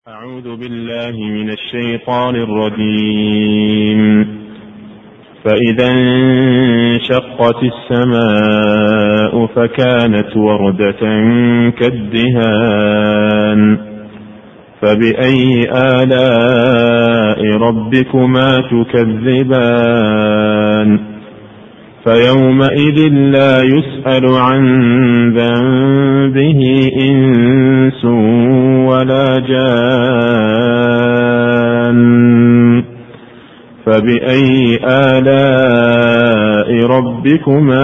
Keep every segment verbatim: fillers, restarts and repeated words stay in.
أعوذ بالله من الشيطان الرجيم. فإذا انشقت السماء فكانت وردة كالدهان فبأي آلاء ربكما تكذبان فيومئذ لا يسأل عن ذنبه إنس ولا جان فبأي آلاء ربكما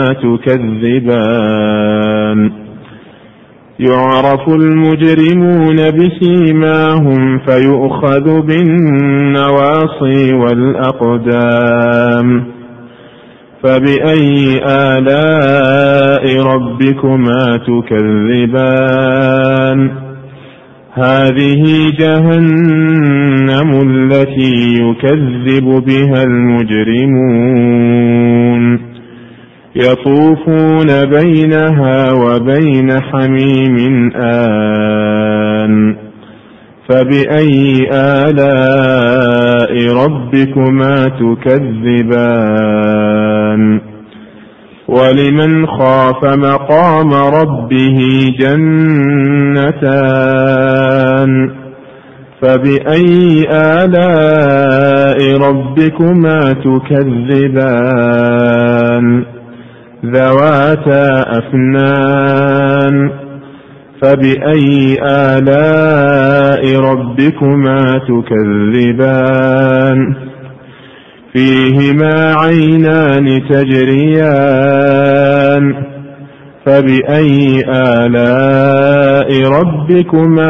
تكذبان يعرف المجرمون بسيماهم فيؤخذ بالنواصي والأقدام فبأي آلاء ربكما تكذبان هذه جهنم التي يكذب بها المجرمون يطوفون بينها وبين حميم آن فبأي آلاء ربكما تكذبان ولمن خاف مقام ربه جنتان فبأي آلاء ربكما تكذبان ذواتا أفنان فبأي آلاء ربكما تكذبان فيهما عينان تجريان فبأي آلاء ربكما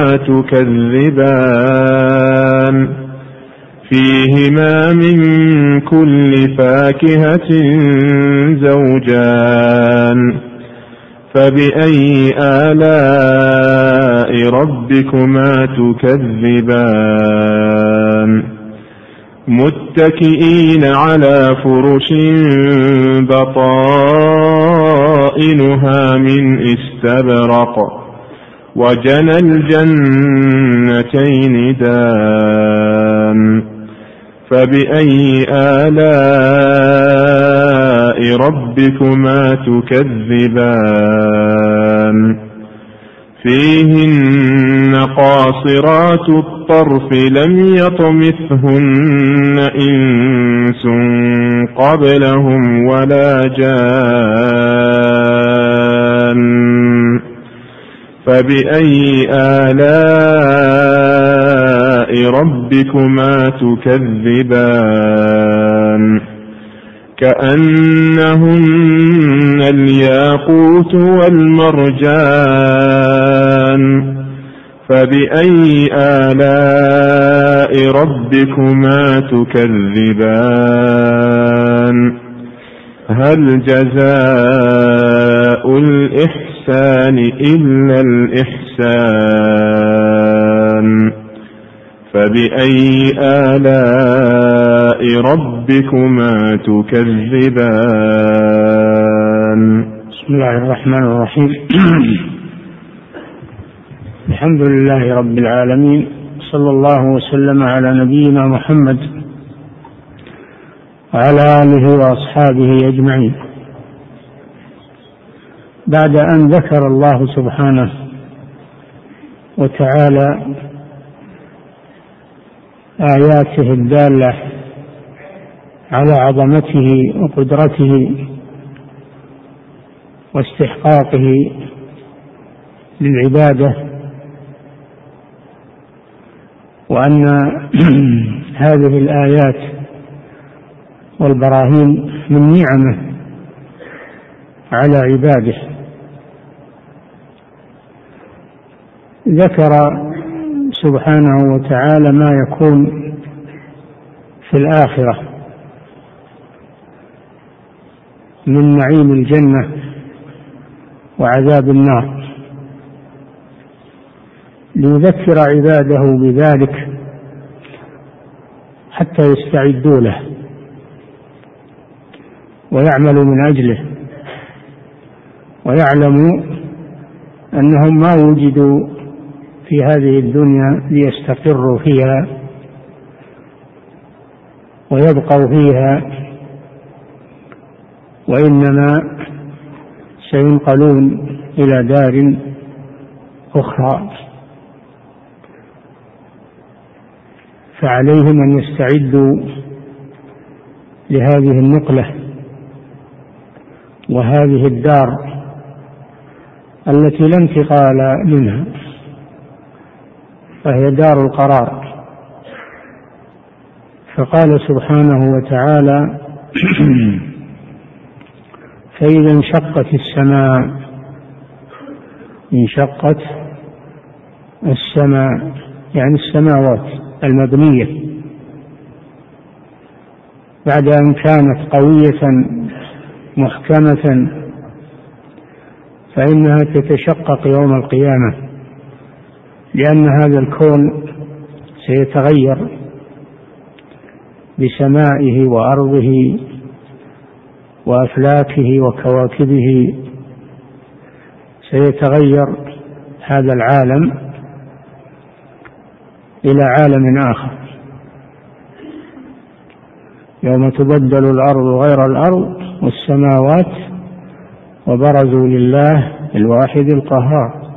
تكذبان فيهما من كل فاكهة زوجان فبأي آلاء ربكما تكذبان متكئين على فرش بطائنها من استبرق وجنى الجنتين دان فبأي آلاء ربكما تكذبان فيهن قاصرات الطرف لم يطمثهن إنس قبلهم ولا جان فبأي آلاء ربكما تكذبان كأنهن الياقوت والمرجان فبأي آلاء ربكما تكذبان هل جزاء الإحسان إلا الإحسان فبأي آلاء ربكما تكذبان بسم الله الرحمن الرحيم الحمد لله رب العالمين صلى الله وسلم على نبينا محمد وعلى آله وأصحابه أجمعين. بعد أن ذكر الله سبحانه وتعالى آياته الدالة على عظمته وقدرته واستحقاقه للعبادة وأن هذه الآيات والبراهين من نعمه على عباده ذكر سبحانه وتعالى ما يكون في الآخرة من نعيم الجنة وعذاب النار ليذكر عباده بذلك حتى يستعدوا له ويعملوا من أجله ويعلموا أنهم ما وجدوا في هذه الدنيا ليستقروا فيها ويبقوا فيها، وإنما سينقلون إلى دار أخرى، فعليهم أن يستعدوا لهذه النقلة وهذه الدار التي لا انتقال منها، فهي دار القرار. فقال سبحانه وتعالى: فإذا انشقت السماء، انشقت السماء يعني السماوات المبنية بعد أن كانت قوية محكمة، فإنها تتشقق يوم القيامة، لأن هذا الكون سيتغير بسمائه وأرضه وأفلاكه وكواكبه، سيتغير هذا العالم إلى عالم آخر، يوم تبدل الأرض غير الأرض والسماوات وبرزوا لله الواحد القهار.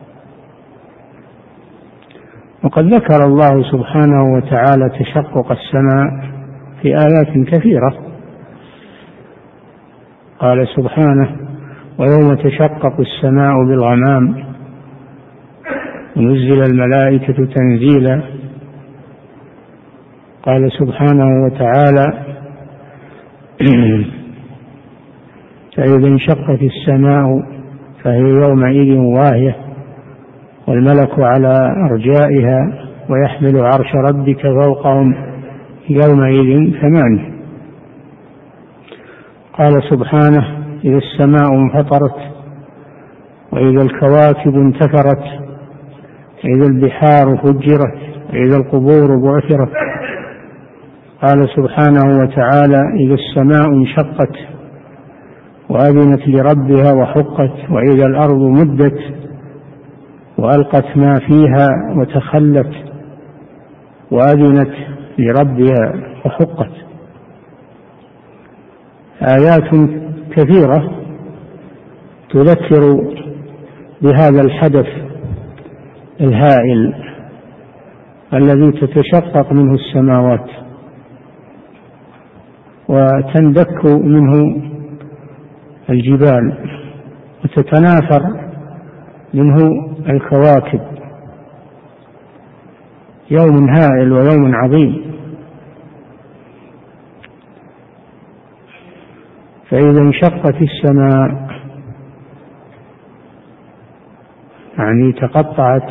وقد ذكر الله سبحانه وتعالى تشقق السماء في آيات كثيرة، قال سبحانه: ويوم تشقق السماء بالغمام ونزل الملائكة تنزيلا. قال سبحانه وتعالى: فإذا انشقت السماء فهي يومئذ واهية والملك على أرجائها ويحمل عرش ربك فوقهم يومئذ ثمانية. قال سبحانه: إذا السماء انفطرت وإذا الكواكب انتثرت وإذا البحار فجرت وإذا القبور بعثرت. قال سبحانه وتعالى: إذا السماء انشقت وأذنت لربها وحقت وإذا الأرض مدت وألقت ما فيها وتخلت وأذنت لربها وحقت. آيات كثيرة تذكر بهذا الحدث الهائل الذي تتشقق منه السماوات وتندك منه الجبال وتتناثر منه الكواكب. يوم هائل ويوم عظيم. فإذا انشقت السماء يعني تقطعت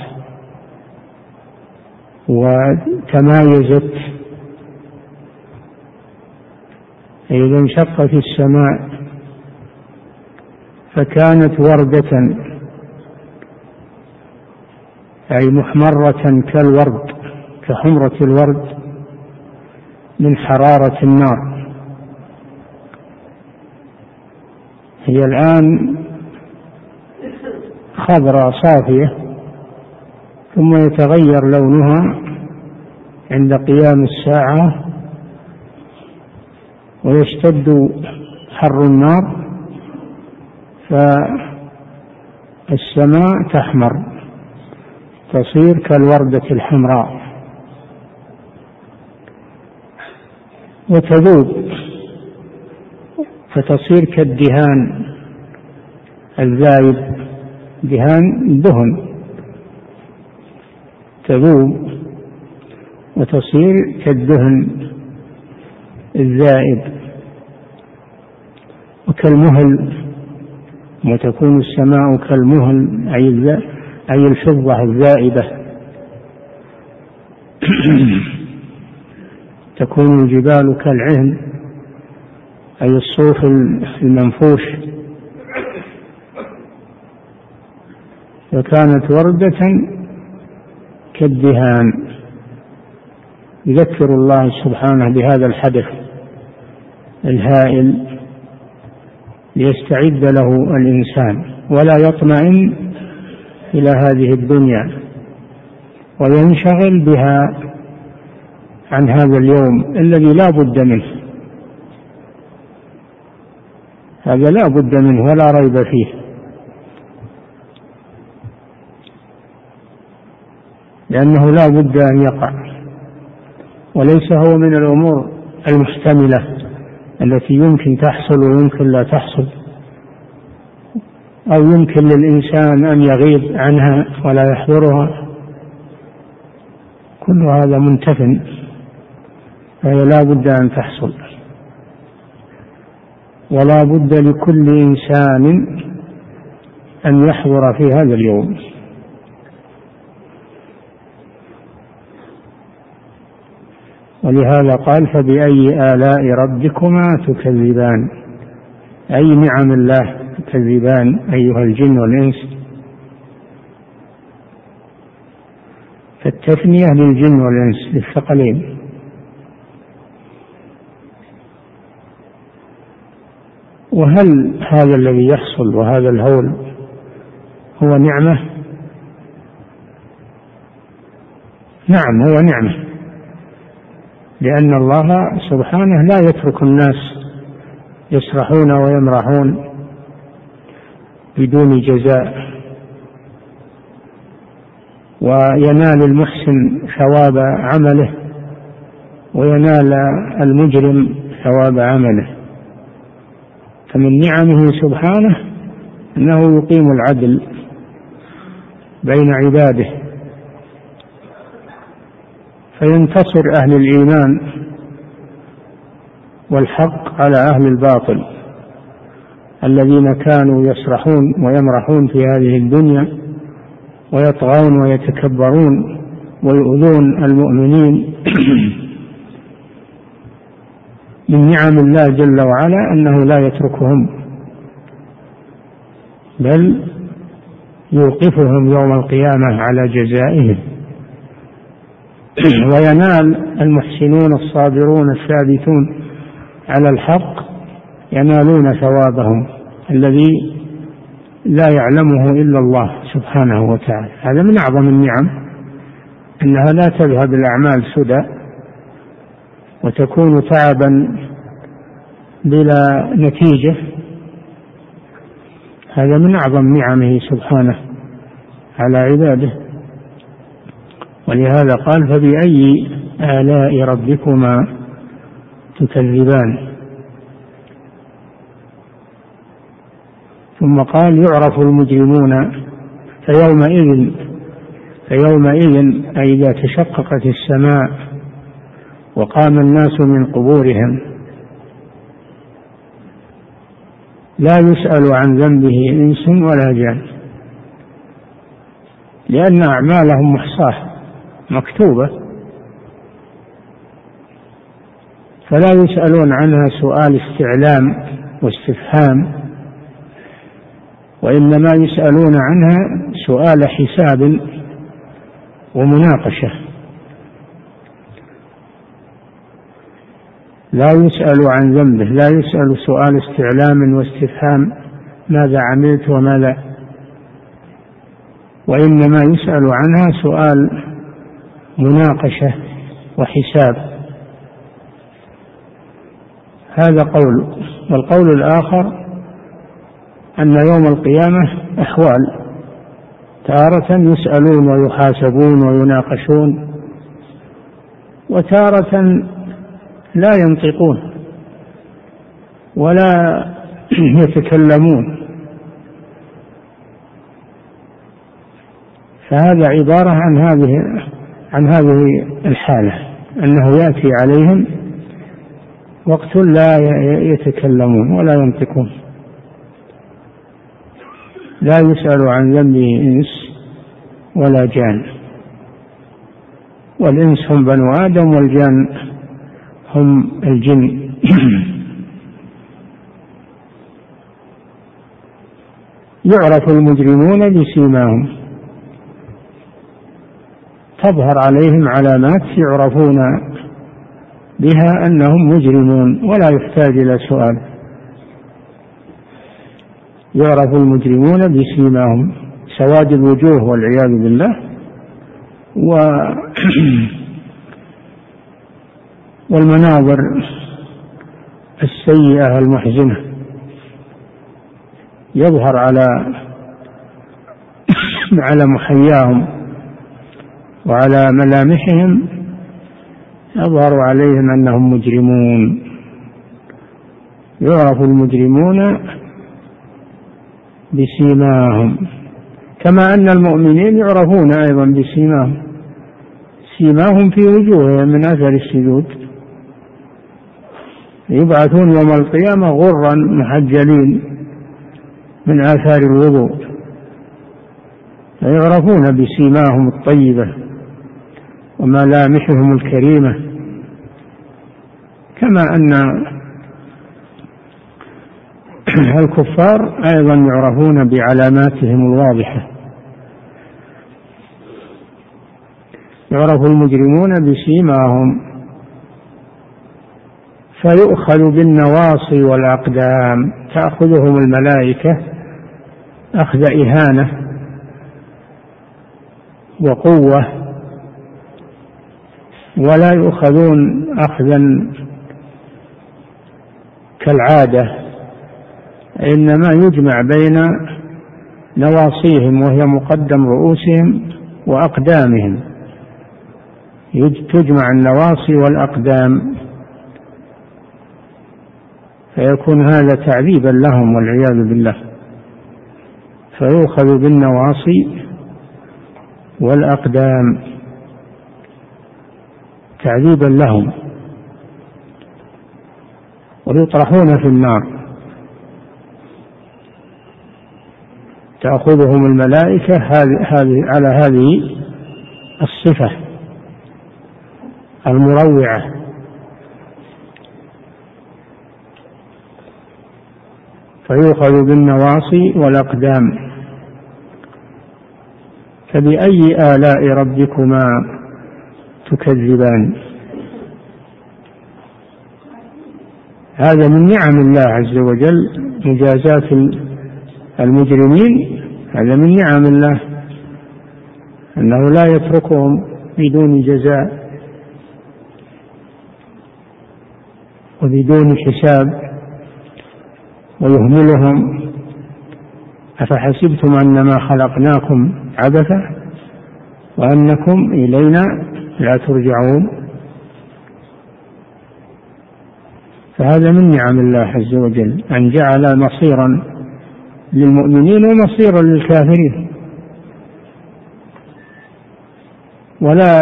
وتمايزت. فإذا انشقت السماء فكانت وردة أي محمرة كالورد، كحمرة الورد من حرارة النار. هي الآن خضراء صافية، ثم يتغير لونها عند قيام الساعة ويشتد حر النار، فالسماء تحمر تصير كالوردة الحمراء وتذوب فتصير كالدهان الذائب، دهان دهن، تذوب وتصير كالدهن الذائب وكالمهل، وتكون السماء كالمهل أي الفضة الذائبة. تكون الجبال كالعهن أي الصوف المنفوش. وكانت وردة كالدهان. يذكر الله سبحانه بهذا الحدث الهائل ليستعد له الإنسان ولا يطمئن إلى هذه الدنيا وينشغل بها عن هذا اليوم الذي لا بد منه. هذا لا بد منه ولا ريب فيه. لأنه لا بد أن يقع، وليس هو من الأمور المحتملة التي يمكن تحصل ويمكن لا تحصل، أو يمكن للإنسان أن يغيب عنها ولا يحضرها. كل هذا منتفٍ، فهي لا بد أن تحصل، ولا بد لكل إنسان أن يحضر في هذا اليوم. ولهذا قال: فبأي آلاء ربكما تكذبان؟ أي نعم الله تكذبان أيها الجن والإنس؟ فالتثنية للجن والإنس للثقلين. وهل هذا الذي يحصل وهذا الهول هو نعمة؟ نعم، هو نعمة، لأن الله سبحانه لا يترك الناس يسرحون ويمرحون بدون جزاء، وينال المحسن ثواب عمله وينال المجرم ثواب عمله. فمن نعمه سبحانه أنه يقيم العدل بين عباده، فينتصر أهل الإيمان والحق على أهل الباطل الذين كانوا يسرحون ويمرحون في هذه الدنيا ويطغون ويتكبرون ويؤذون المؤمنين. من نعم الله جل وعلا أنه لا يتركهم، بل يوقفهم يوم القيامة على جزائهم، وينال المحسنون الصابرون الثابتون على الحق ينالون ثوابهم الذي لا يعلمه إلا الله سبحانه وتعالى. هذا من أعظم النعم، أنها لا تذهب الأعمال سدى وتكون تعبا بلا نتيجة. هذا من أعظم نعمه سبحانه على عباده. ولهذا قال: فبأي آلاء ربكما تكذبان؟ ثم قال: يعرف المجرمون فيومئذ فيومئذ أي إذا تشققت السماء وقام الناس من قبورهم لا يسأل عن ذنبه إنس ولا جان، لأن أعمالهم محصاة مكتوبة، فلا يسألون عنها سؤال استعلام واستفهام، وإنما يسألون عنها سؤال حساب ومناقشة. لا يسأل عن ذنبه، لا يسأل سؤال استعلام واستفهام ماذا عملت وماذا، وإنما يسأل عنها سؤال مناقشة وحساب. هذا قول. والقول الآخر أن يوم القيامة أحوال، تارة يسألون ويحاسبون ويناقشون، وتارة لا ينطقون ولا يتكلمون. فهذا عبارة عن هذه عن هذه الحالة، أنه يأتي عليهم وقت لا يتكلمون ولا ينطقون. لا يسأل عن ذنبه إنس ولا جان، والإنس هم بنو آدم والجان هم الجن. يعرف المجرمون بسيماهم، تظهر عليهم علامات يعرفون بها أنهم مجرمون ولا يحتاج إلى سؤال. يعرف المجرمون بسيماهم، سواد الوجوه والعياذ بالله و والمناظر السيئة المحزنة يظهر على على محياهم وعلى ملامحهم، يظهر عليهم أنهم مجرمون. يعرف المجرمون بسيماهم، كما أن المؤمنين يعرفون أيضا بسيماهم، سيماهم في وجوههم من أثر السجود، يبعثون يوم القيامة غرا محجلين من آثار الوضوء، فيعرفون بسيماهم الطيبة وملامحهم الكريمة، كما أن الكفار أيضا يعرفون بعلاماتهم الواضحة. يعرف المجرمون بسيماهم فيؤخذ بالنواصي والأقدام، تأخذهم الملائكة أخذ إهانة وقوة، ولا يؤخذون أخذا كالعادة، إنما يجمع بين نواصيهم وهي مقدم رؤوسهم وأقدامهم، تجمع النواصي والأقدام، فيكون هذا تعذيبا لهم والعياذ بالله، فيؤخذ بالنواصي والأقدام تعذيبا لهم ويطرحون في النار، تأخذهم الملائكة هذه على هذه الصفة المروعة. فيؤخذ بالنواصي والأقدام. فبأي آلاء ربكما تكذبان؟ هذا من نعم الله عز وجل، مجازاة المجرمين، هذا من نعم الله أنه لا يتركهم بدون جزاء وبدون حساب ويهملهم. أفحسبتم أنما خلقناكم عبثا وأنكم إلينا لا ترجعون؟ فهذا من نعم الله عز وجل أن جعل مصيرا للمؤمنين ومصيرا للكافرين، ولا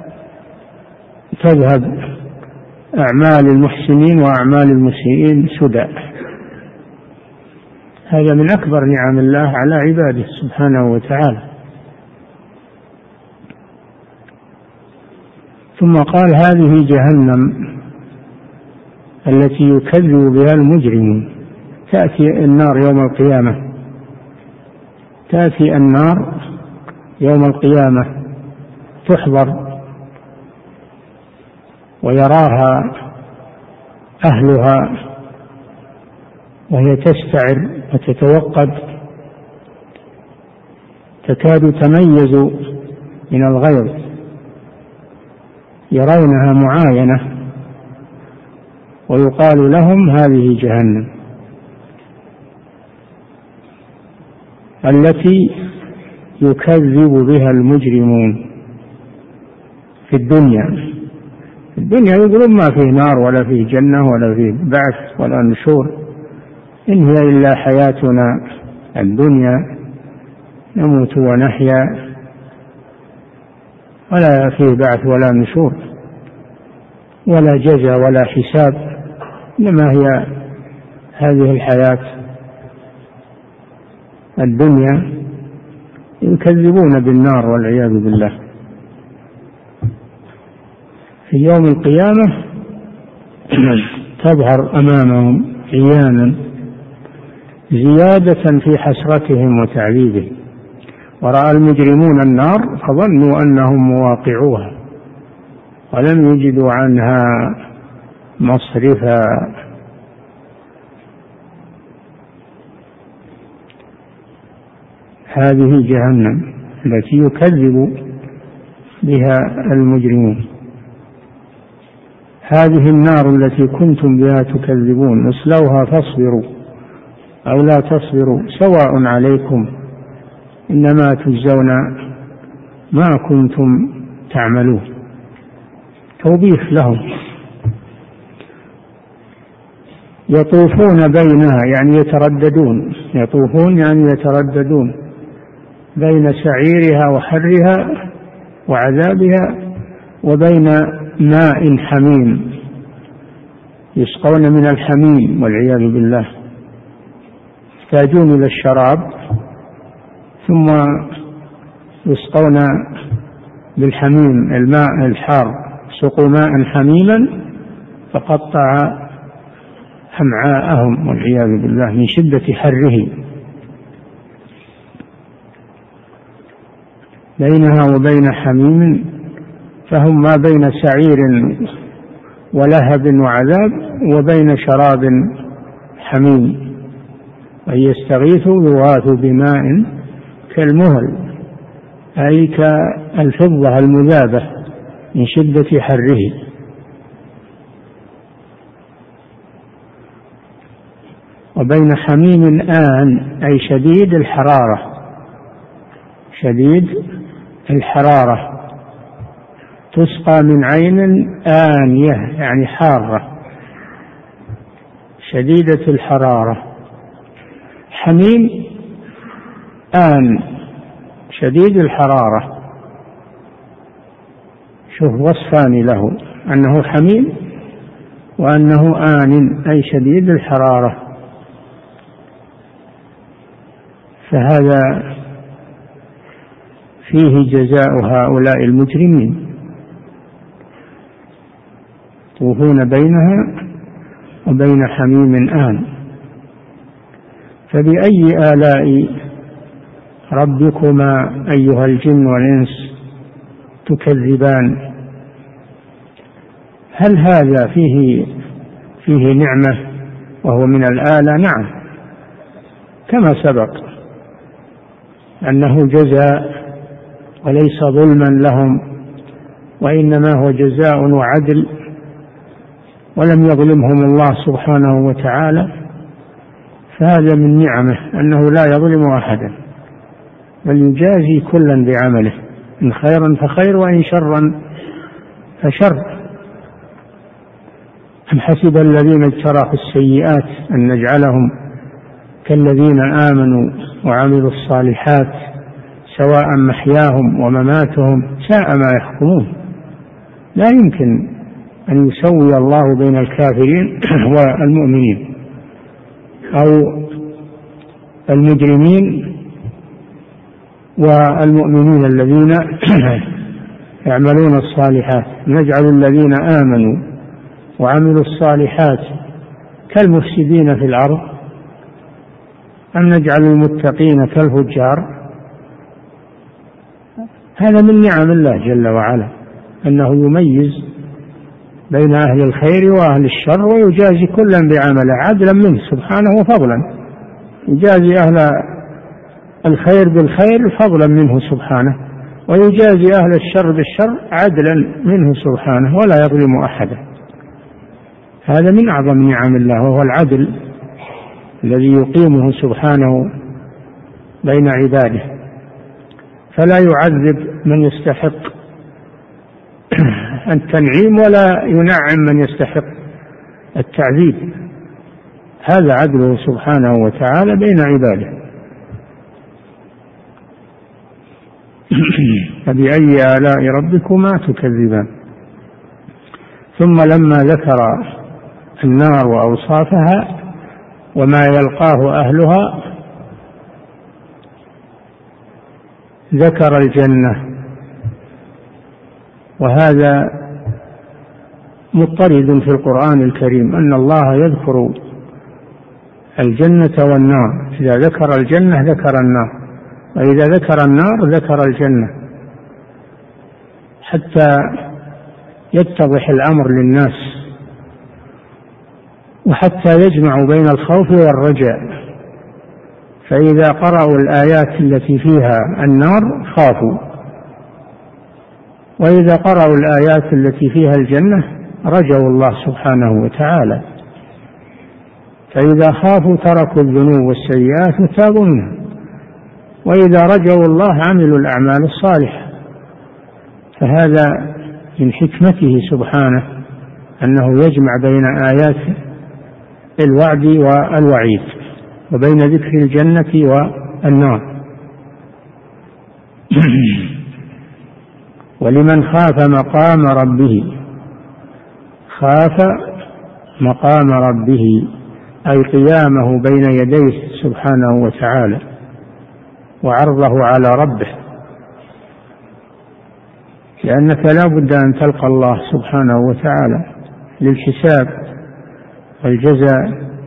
تذهب أعمال المحسنين وأعمال المسيئين سدى. هذا من أكبر نعم الله على عباده سبحانه وتعالى. ثم قال هذه جهنم التي يكذب بها المجرمون. تأتي النار يوم القيامة، تأتي النار يوم القيامة تحضر ويراها أهلها وهي تستعر وتتوقد، تكاد تميز من الغيظ، يرونها معاينة، ويقال لهم هذه جهنم التي يكذب بها المجرمون في الدنيا. في الدنيا يقولون ما فيه نار ولا فيه جنة ولا فيه بعث ولا نشور، إن هي إلا حياتنا الدنيا نموت ونحيا، ولا فيه بعث ولا نشور ولا جزاء ولا حساب، إنما هي هذه الحياة الدنيا. يكذبون بالنار والعياذ بالله. في يوم القيامة تظهر أمامهم عيانا زيادة في حسرتهم وتعذيبهم. ورأى المجرمون النار فظنوا أنهم مواقعوها ولم يجدوا عنها مصرفا. هذه جهنم التي يكذب بها المجرمون. هذه النار التي كنتم بها تكذبون اصلوها فاصبروا أو لا تصبروا سواء عليكم إنما تجزون ما كنتم تعملون. توبيخ لهم. يطوفون بينها يعني يترددون، يطوفون يعني يترددون بين سعيرها وحرها وعذابها وبين ماء حميم، يسقون من الحميم والعياذ بالله، يحتاجون إلى الشراب ثم يسقون بالحميم الماء الحار، سقوا ماء حميما فقطع أمعاءهم والعياذ بالله من شدة حره. بينها وبين حميم فهم ما بين سعير ولهب وعذاب وبين شراب حميم. وإن يستغيثوا يغاثوا بماء كالمهل أي كالفضة المذابة من شدة حره. وبين حميم آن أي شديد الحرارة، شديد الحرارة، تسقى من عين آنية يعني حارة شديدة الحرارة. حميم آن شديد الحرارة، شوف وصفان له أنه حميم وأنه آن أي شديد الحرارة. فهذا فيه جزاء هؤلاء المجرمين، يطوفون بينها وبين حميم آن. فبأي آلاء ربكما أيها الجن والإنس تكذبان؟ هل هذا فيه فيه نعمة وهو من الآلة؟ نعم، كما سبق أنه جزاء وليس ظلما لهم، وإنما هو جزاء وعدل، ولم يظلمهم الله سبحانه وتعالى. فهذا من نعمه أنه لا يظلم أحدا بل يجازي كلا بعمله، إن خيرا فخير وإن شرا فشر. أم حسب الذين اجترحوا السيئات أن نجعلهم كالذين آمنوا وعملوا الصالحات سواء محياهم ومماتهم ساء ما يحكمون. لا يمكن أن يسوي الله بين الكافرين والمؤمنين أو المجرمين والمؤمنين الذين يعملون الصالحات. نجعل الذين آمنوا وعملوا الصالحات كالمفسدين في الأرض أم نجعل المتقين كالفجار؟ هذا من نعم الله جل وعلا أنه يميز بين أهل الخير وأهل الشر ويجازي كلا بعمله عدلا منه سبحانه وفضلا. يجازي أهل الخير بالخير فضلا منه سبحانه، ويجازي أهل الشر بالشر عدلا منه سبحانه، ولا يظلم أحدا. هذا من أعظم نعم الله، وهو العدل الذي يقيمه سبحانه بين عباده، فلا يعذب من يستحق التنعيم ولا ينعم من يستحق التعذيب. هذا عدله سبحانه وتعالى بين عباده. فبأي آلاء ربكما تكذبان؟ ثم لما ذكر النار وأوصافها وما يلقاه أهلها ذكر الجنة، وهذا مضطرد في القرآن الكريم أن الله يذكر الجنة والنار. إذا ذكر الجنة ذكر النار، وإذا ذكر النار ذكر الجنة، حتى يتضح الأمر للناس وحتى يجمع بين الخوف والرجاء. فإذا قرأوا الآيات التي فيها النار خافوا، وإذا قرأوا الآيات التي فيها الجنة رجوا الله سبحانه وتعالى، فإذا خافوا تركوا الذنوب والسيئات وتابوا منها، وإذا رجوا الله عملوا الأعمال الصالحة. فهذا من حكمته سبحانه أنه يجمع بين آيات الوعد والوعيد وبين ذكر الجنة والنار. ولمن خاف مقام ربه، خاف مقام ربه أي قيامه بين يديه سبحانه وتعالى وعرضه على ربه، لأنك لا بد أن تلقى الله سبحانه وتعالى للحساب والجزاء.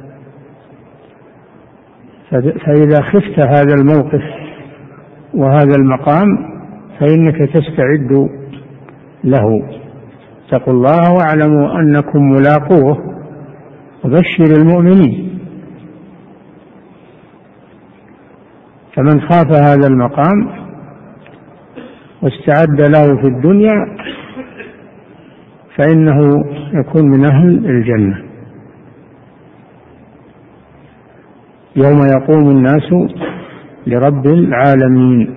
فإذا خفت هذا الموقف وهذا المقام فإنك تستعد له. اتقوا الله واعلموا أنكم ملاقوه وبشر المؤمنين. فمن خاف هذا المقام واستعد له في الدنيا فإنه يكون من أهل الجنة. يوم يقوم الناس لرب العالمين.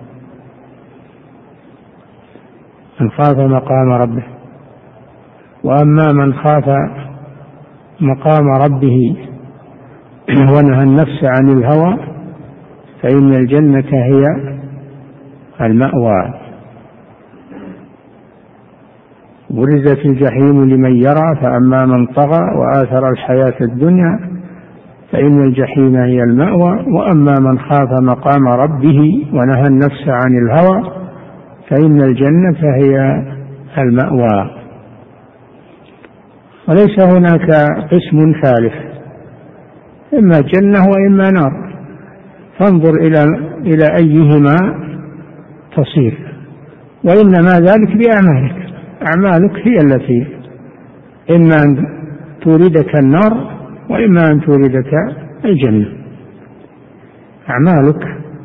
من خاف مقام ربه. وأما من خاف مقام ربه ونهى النفس عن الهوى فإن الجنة هي المأوى. برزت الجحيم لمن يرى فأما من طغى وآثر الحياة الدنيا فإن الجحيم هي المأوى. وأما من خاف مقام ربه ونهى النفس عن الهوى فإن الجنة هي المأوى. وليس هناك قسم ثالث، إما جنة وإما نار، فانظر إلى إلى أيهما تصير، وإنما ذلك بأعمالك. أعمالك هي التي إما أن توردك النار وإما أن توردك الجنة. أعمالك.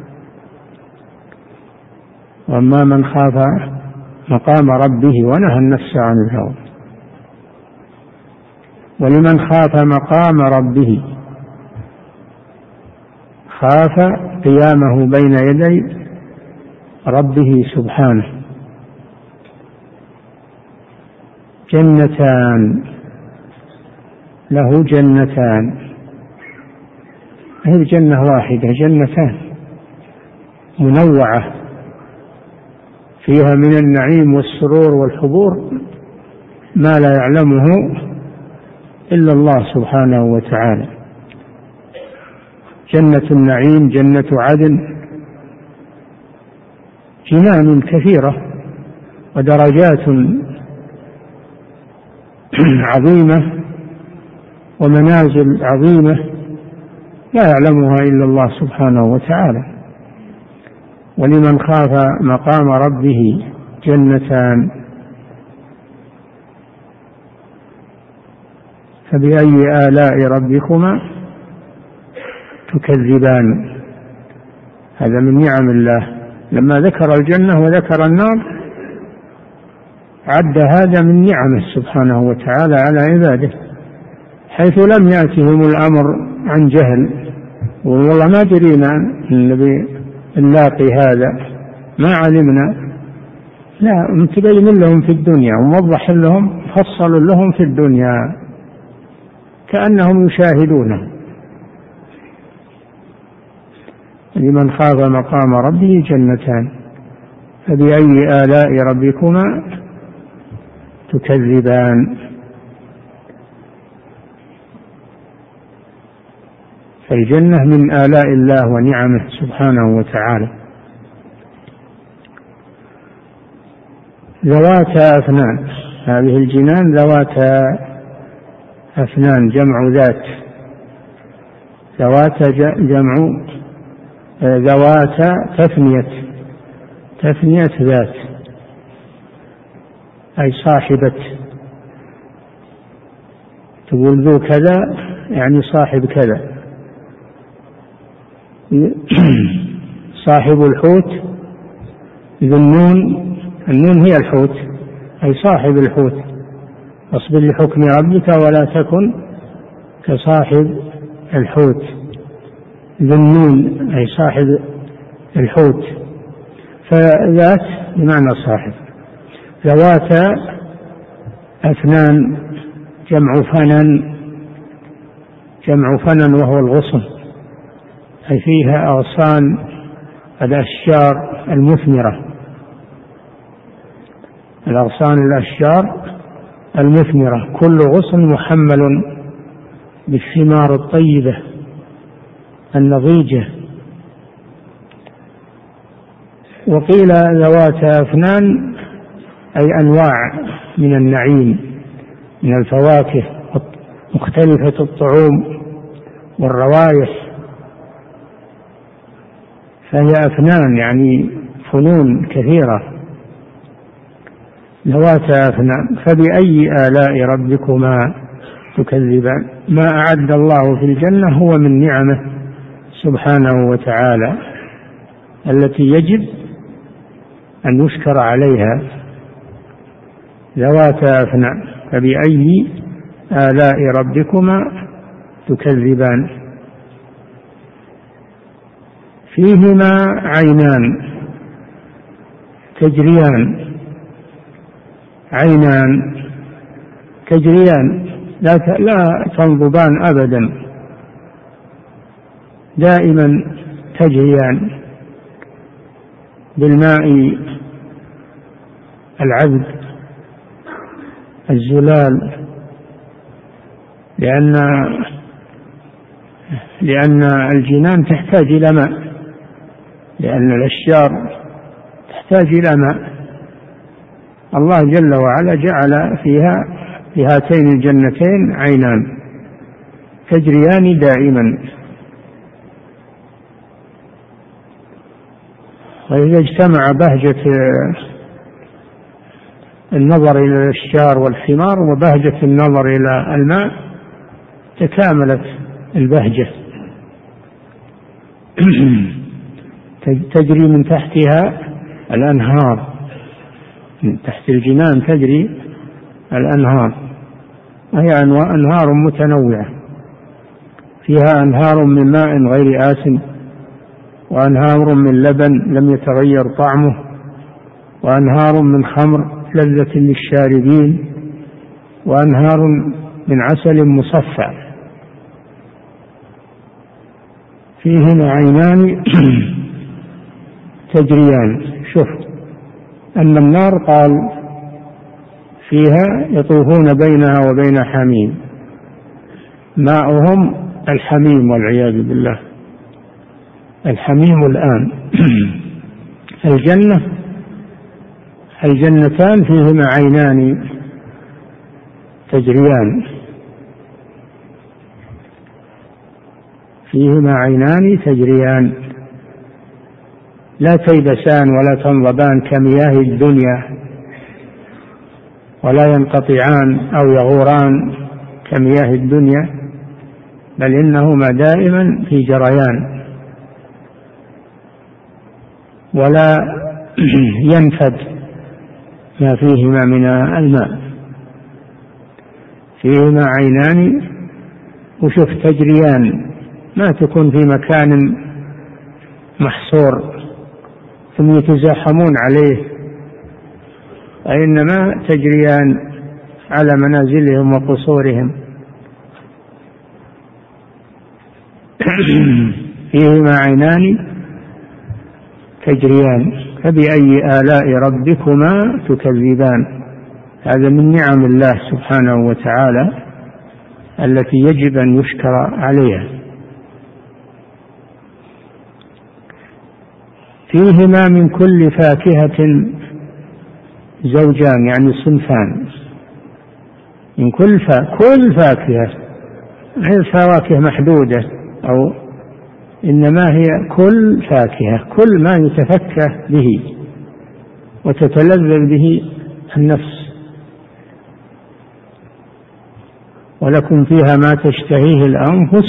وأما من خاف مقام ربه ونهى النفس عن الهوى. ولمن خاف مقام ربه، خاف قيامه بين يدي ربه سبحانه. جنتان، له جنتان، هي جنة واحدة، جنتان منوعة فيها من النعيم والسرور والحبور ما لا يعلمه إلا الله سبحانه وتعالى. جنة النعيم، جنة عدن، جنان كثيرة ودرجات عظيمة ومنازل عظيمة لا يعلمها إلا الله سبحانه وتعالى. ولمن خاف مقام ربه جنتان. فبأي آلاء ربكما تكذبان. هذا من نعم الله. لما ذكر الجنة وذكر النار عد هذا من نعمه سبحانه وتعالى على عباده، حيث لم يأتهم الأمر عن جهل، والله ما درينا اللاقي هذا، ما علمنا، لا، متبين لهم في الدنيا وموضح لهم، فصل لهم في الدنيا كأنهم يشاهدونه. لمن خاف مقام ربه جنتان. فبأي آلاء ربكما تكذبان. فالجنة من آلاء الله ونعمه سبحانه وتعالى. ذواتا أفنان، هذه الجنان ذواتا أفنان، جمع ذات. ذواتا جمع ذواتا تثنية، تثنية ذات أي صاحبة. تقول ذو كذا يعني صاحب كذا. صاحب الحوت ذو النون النون هي الحوت، أي صاحب الحوت. واصبر لحكم ربك ولا تكن كصاحب الحوت، ذو النون أي صاحب الحوت. فذات بمعنى صاحب. ذوات أفنان جمع فنن، جمع فنن وهو الغصن، أي فيها أغصان الأشجار المثمرة، الأغصان الأشجار المثمرة، كل غصن محمل بالثمار الطيبة النضيجة. وقيل ذوات أفنان أي أنواع من النعيم، من الفواكه مختلفة الطعوم والروائح، فهي أفنان يعني فنون كثيرة. ذوات أفنان فبأي آلاء ربكما تكذبان. ما أعد الله في الجنة هو من نعمه سبحانه وتعالى التي يجب أن يشكر عليها. ذوات أفنان فبأي آلاء ربكما تكذبان. فيهما عينان تجريان، عينان تجريان لا لا تنضبان أبدا، دائما تجريان بالماء العذب الزلال، لأن لأن الجنان تحتاج إلى ماء، لأن الأشجار تحتاج إلى ماء. الله جل وعلا جعل فيها في هاتين الجنتين عينان تجريان دائما. وإذا اجتمع بهجة النظر إلى الأشجار والثمار وبهجة النظر إلى الماء تكاملت البهجة. تجري من تحتها الأنهار، من تحت الجنان تجري الأنهار، وهي أنهار متنوعة، فيها أنهار من ماء غير آسن، وأنهار من لبن لم يتغير طعمه، وأنهار من خمر لذة للشاربين، وأنهار من عسل مصفى. فيهما عينان تجريان. شوف أن النار قال فيها يطوفون بينها وبين حميم، ماؤهم الحميم والعياذ بالله، الحميم الآن. الجنة الجنتان فيهما عينان تجريان، فيهما عينان تجريان لا تيبسان ولا تنضبان كمياه الدنيا، ولا ينقطعان أو يغوران كمياه الدنيا، بل إنهما دائما في جريان، ولا ينفد ما فيهما من الماء. فيهما عينان، وشوف تجريان، ما تكون في مكان محصور ثم يتزاحمون عليه، وإنما تجريان على منازلهم وقصورهم. فيهما عينان تجريان فبأي آلاء ربكما تكذبان. هذا من نعم الله سبحانه وتعالى التي يجب أن يشكر عليها. فيهما من كل فاكهة زوجان، يعني صنفان، من كل فا... كل فاكهة، هي الفواكه محدودة، أو إنما هي كل فاكهة، كل ما يتفكه به وتتلذذ به النفس. ولكم فيها ما تشتهيه الأنفس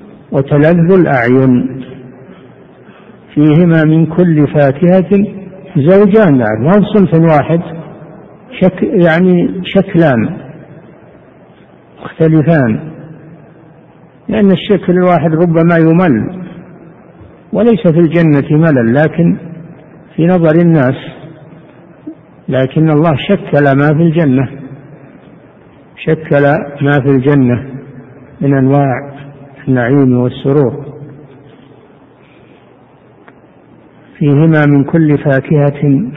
وتلذ الأعين. فيهما من كل فاكهة زوجان بعد، ما هو صنف واحد، شك يعني شكلان مختلفان، لأن الشكل الواحد ربما يمل، وليس في الجنة ملل لكن في نظر الناس، لكن الله شكل ما في الجنة، شكل ما في الجنة من أنواع النعيم والسرور، فيهما من كل فاكهة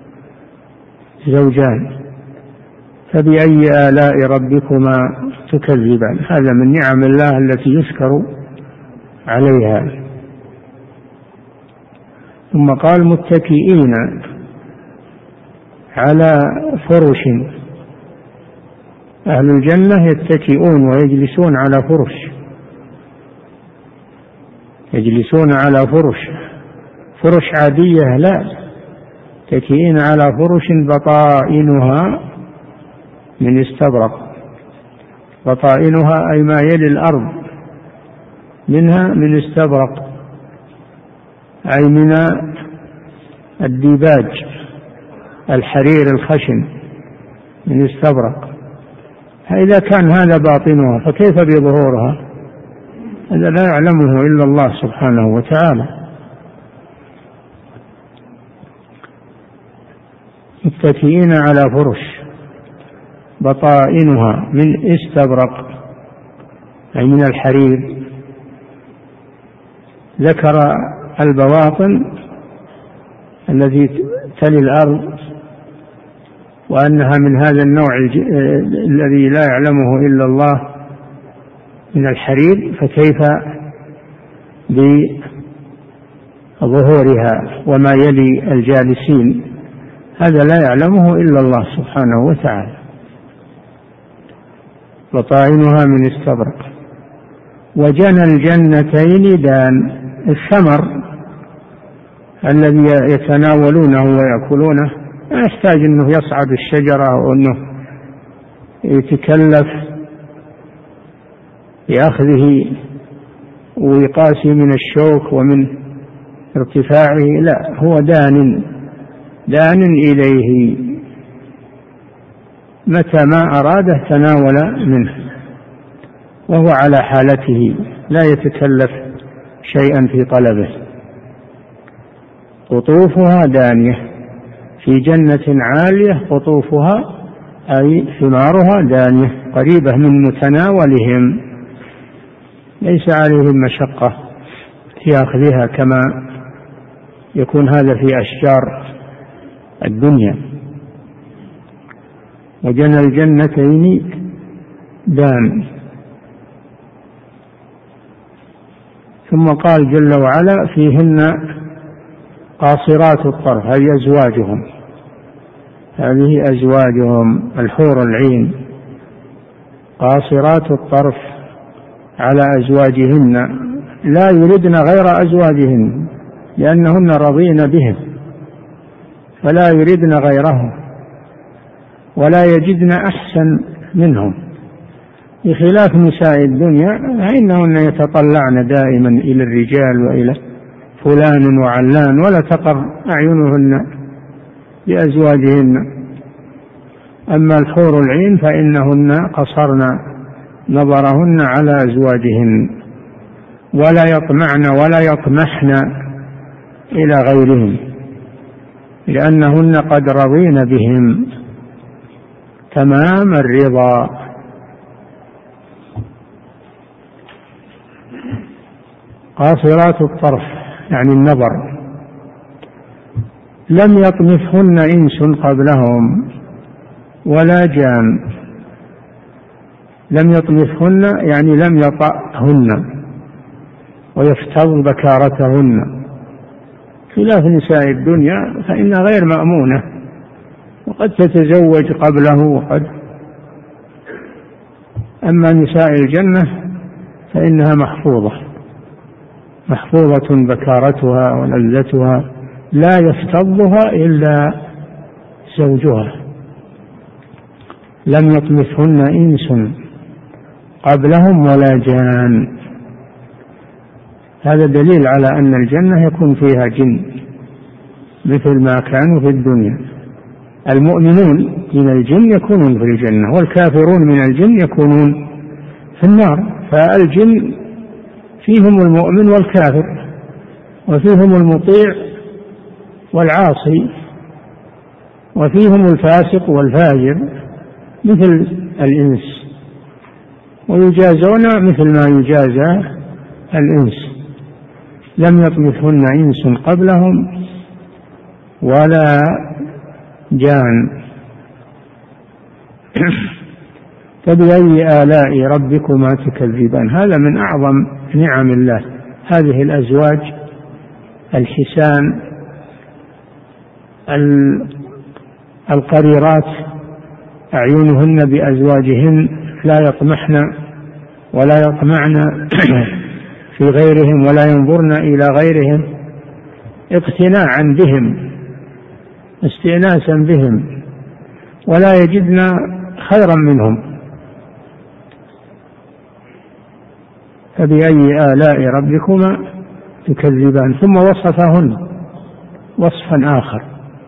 زوجان فبأي آلاء ربكما تكذبان. هذا من نعم الله التي يشكر عليها. ثم قال متكئين على فرش، أهل الجنة يتكئون ويجلسون على فرش، يجلسون على فرش، فرش عادية لا، يتكئين على فرش بطائنها من استبرق، بطائنها أي ما يلي الأرض منها من استبرق، أي من الديباج الحرير الخشن من استبرق. إذا كان هذا باطنها فكيف بظهورها؟ هذا لا يعلمه إلا الله سبحانه وتعالى. متكئين على فرش بطائنها من استبرق أي من الحرير. ذكر البواطن التي تلي الأرض وأنها من هذا النوع الذي لا يعلمه إلا الله من الحرير، فكيف بظهورها وما يلي الجالسين؟ هذا لا يعلمه إلا الله سبحانه وتعالى. بطائنها من استبرق. وجنى الجنتين دان، الثمر الذي يتناولونه ويأكلونه لا يحتاج أنه يصعد الشجرة وأنه يتكلف بأخذه ويقاسي من الشوك ومن ارتفاعه، لا، هو دان دان إليه، متى ما أراده تناول منه وهو على حالته لا يتكلف شيئا في طلبه. قطوفها دانية، في جنة عالية قطوفها أي ثمارها دانية قريبة من متناولهم، ليس عليهم مشقة في أخذها كما يكون هذا في أشجار الدنيا. وجنى الجنتين دان. ثم قال جل وعلا فيهن قاصرات الطرف، هذه أزواجهم، هذه أزواجهم الحور العين، قاصرات الطرف على أزواجهن لا يردن غير أزواجهن لأنهن رضين بهم، فلا يردن غيرهم ولا يجدن أحسن منهم، بخلاف نساء الدنيا فإنهن يتطلعن دائما إلى الرجال وإلى فلان وعلان ولا تقر أعينهن بأزواجهن. أما الحور العين فإنهن قصرن نظرهن على أزواجهن ولا يطمعن ولا يطمحن إلى غيرهم لأنهن قد رضين بهم تمام الرضا. قاصرات الطرف يعني النظر، لم يطمثهن إنس قبلهم ولا جان. لم يطمثهن يعني لم يطأهن ويفتض بكارتهن، خلاف نساء الدنيا فإنها غير مأمونة وقد تتزوج قبله وقد. أما نساء الجنة فإنها محفوظة محفوظة بكارتها ولذتها لا يفتضها إلا زوجها. لم يطمثهن إنس قبلهم ولا جان. هذا دليل على أن الجنة يكون فيها جن مثل ما كانوا في الدنيا. المؤمنون من الجن يكونون في الجنة، والكافرون من الجن يكونون في النار. فالجن فيهم المؤمن والكافر، وفيهم المطيع والعاصي، وفيهم الفاسق والفاجر مثل الإنس، ويجازون مثل ما يجازى الإنس. لم يطمثهن إنس قبلهم ولا جان. فبأي آلاء ربكما تكذبان؟ هذا من أعظم نعم الله، هذه الأزواج الحسان القريرات أعينهن بأزواجهن لا يطمحن ولا يطمعن في غيرهم ولا ينظرن إلى غيرهم اقتناعا بهم استئناسا بهم، ولا يجدن خيرا منهم. فبأي آلاء ربكما تكذبان؟ ثم وصفهن وصفا آخر،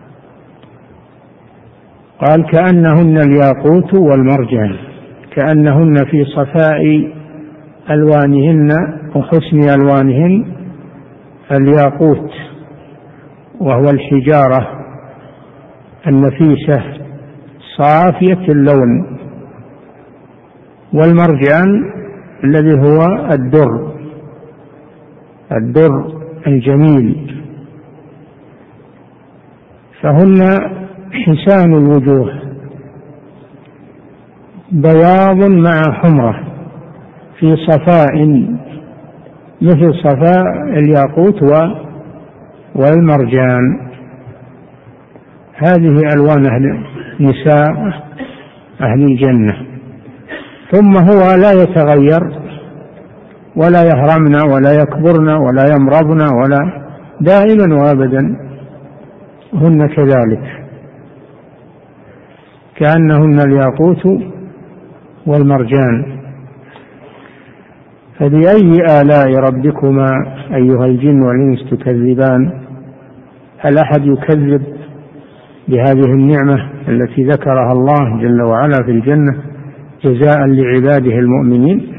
قال كأنهن الياقوت والمرجان، كأنهن في صفاء ألوانهن وحسن ألوانهن. الياقوت وهو الحجارة النفيسة صافية اللون، والمرجان الذي هو الدر الدر الجميل. فهن حسان الوجوه بياض مع حمرة في صفاء مثل صفاء الياقوت والمرجان. هذه ألوان أهل نساء أهل الجنة. ثم هو لا يتغير ولا يهرمن ولا يكبرن ولا يمرضن ولا دائما وابدا هن كذلك، كأنهن الياقوت والمرجان. فبأي آلاء ربكما أيها الجن والإنس تكذبان؟ هل أحد يكذب بهذه النعمة التي ذكرها الله جل وعلا في الجنة جزاء لعباده المؤمنين؟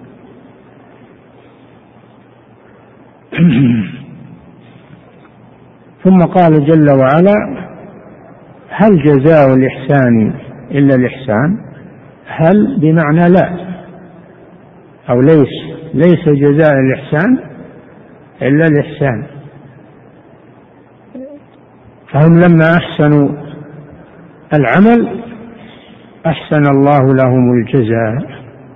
ثم قال جل وعلا هل جزاء الإحسان إلا الإحسان؟ هل بمعنى لا أو ليس ليس جزاء الإحسان إلا الإحسان. فهم لما أحسنوا العمل أحسن الله لهم الجزاء،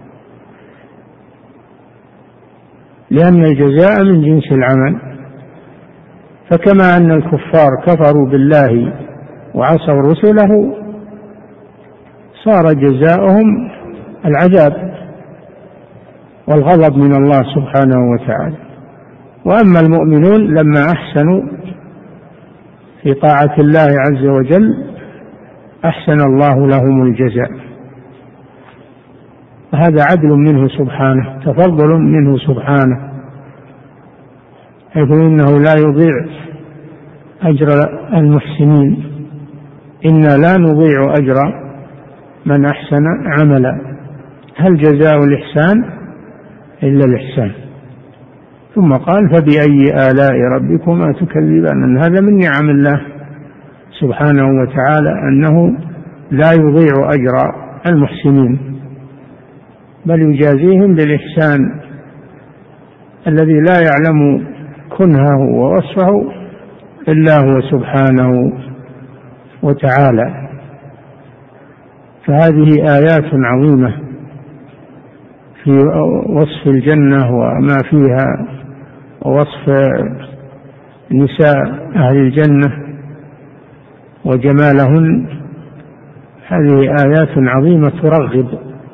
لأن الجزاء من جنس العمل. فكما أن الكفار كفروا بالله وعصوا رسله صار جزاؤهم العذاب والغضب من الله سبحانه وتعالى. وأما المؤمنون لما أحسنوا في طاعة الله عز وجل أحسن الله لهم الجزاء. هذا عدل منه سبحانه، تفضل منه سبحانه، حيث إنه لا يضيع أجر المحسنين، إنا لا نضيع أجر من أحسن عملا. هل جزاء الإحسان إلا الإحسان؟ ثم قال فبأي آلاء ربكما تكذبان؟ أن هذا من نعم الله سبحانه وتعالى أنه لا يضيع أجر المحسنين، بل يجازيهم بالإحسان الذي لا يعلم كنهه ووصفه إلا هو سبحانه وتعالى. فهذه آيات عظيمة في وصف الجنة وما فيها ووصف نساء أهل الجنة وجمالهن. هذه آيات عظيمة ترغب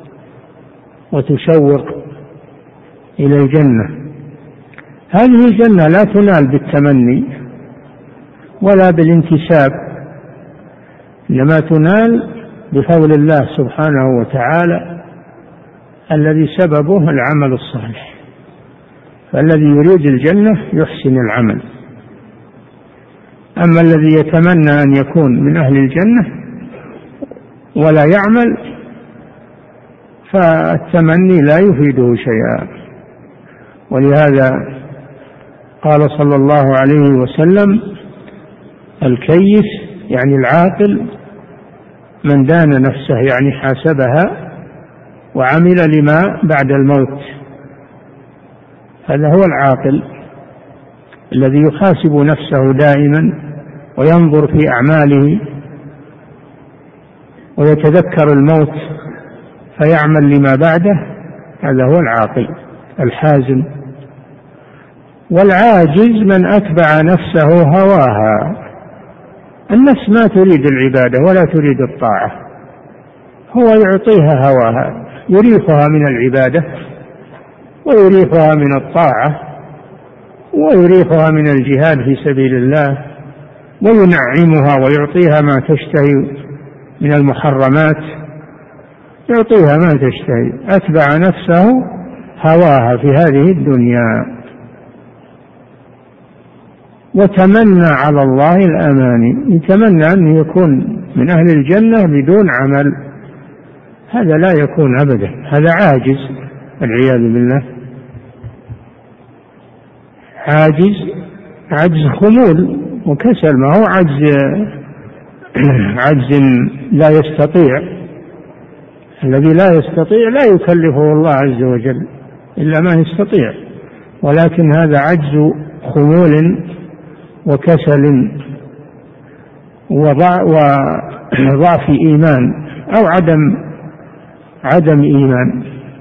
وتشوق إلى الجنة. هذه الجنة لا تنال بالتمني ولا بالانتساب، إنما تنال بفضل الله سبحانه وتعالى الذي سببه العمل الصالح. فالذي يريد الجنة يحسن العمل، أما الذي يتمنى أن يكون من أهل الجنة ولا يعمل فالتمني لا يفيده شيئا. ولهذا قال صلى الله عليه وسلم: الكيس يعني العاقل من دان نفسه، يعني حاسبها وعمل لما بعد الموت. هذا هو العاقل الذي يحاسب نفسه دائما وينظر في أعماله ويتذكر الموت فيعمل لما بعده. هذا هو العاقل الحازم. والعاجز من أتبع نفسه هواها. النفس ما تريد العبادة ولا تريد الطاعة، هو يعطيها هواها، يريحها من العبادة ويريحها من الطاعة ويريحها من الجهاد في سبيل الله، وينعمها ويعطيها ما تشتهي من المحرمات، يعطيها ما تشتهي. أتبع نفسه هواها في هذه الدنيا وتمنى على الله الأماني، يتمنى أن يكون من أهل الجنة بدون عمل. هذا لا يكون أبدا، هذا عاجز والعياذ بالله. عاجز عجز خمول وكسل، ما هو عجز عجز لا يستطيع. الذي لا يستطيع لا يكلفه الله عز وجل إلا ما يستطيع، ولكن هذا عجز خمول وكسل وضعف إيمان أو عدم عدم إيمان،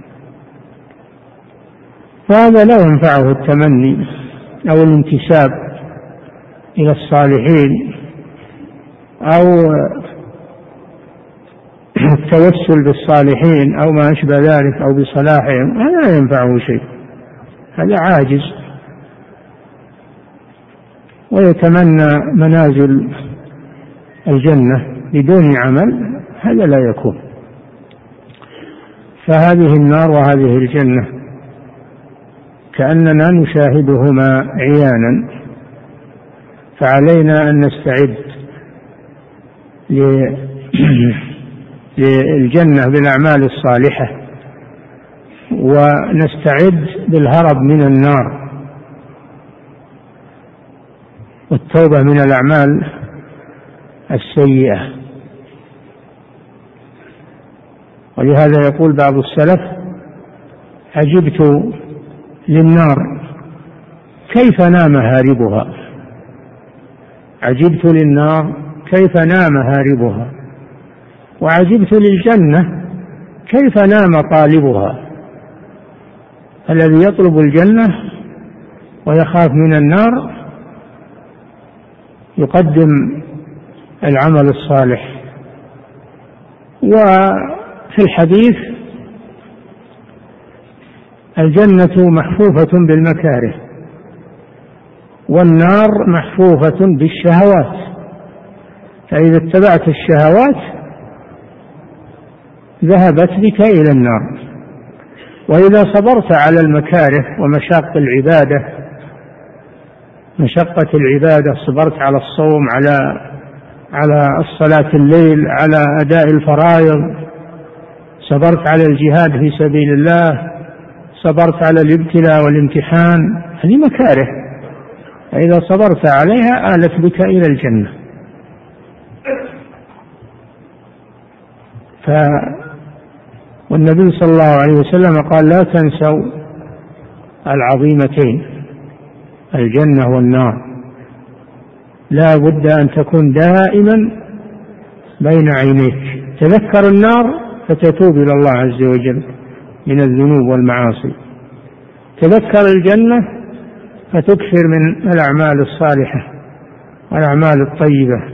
فهذا لا ينفعه التمني أو الانتساب إلى الصالحين أو التوسل بالصالحين أو ما أشبه ذلك أو بصلاحهم، هذا لا ينفعه شيء، هذا عاجز. ويتمنى منازل الجنة بدون عمل، هذا لا يكون. فهذه النار وهذه الجنة كأننا نشاهدهما عيانا، فعلينا أن نستعد للجنة بالأعمال الصالحة، ونستعد بالهرب من النار والتوبة من الأعمال السيئة. ولهذا يقول بعض السلف: عجبت للنار كيف نام هاربها، عجبت للنار كيف نام هاربها، وعجبت للجنة كيف نام طالبها. الذي يطلب الجنة ويخاف من النار يقدم العمل الصالح. وفي الحديث: الجنة محفوفة بالمكاره والنار محفوفة بالشهوات، فإذا اتبعت الشهوات ذهبت بك إلى النار، وإذا صبرت على المكاره ومشاق العبادة، مشقة العبادة، صبرت على الصوم، على على الصلاة الليل، على أداء الفرائض، صبرت على الجهاد في سبيل الله، صبرت على الابتلاء والامتحان، هذه مكاره، فإذا صبرت عليها آلت بك إلى الجنة. ف والنبي صلى الله عليه وسلم قال: لا تنسوا العظيمتين الجنة والنار، لا بد أن تكون دائما بين عينيك. تذكر النار فتتوب إلى الله عز وجل من الذنوب والمعاصي، تذكر الجنة فتكثر من الأعمال الصالحة والأعمال الطيبة.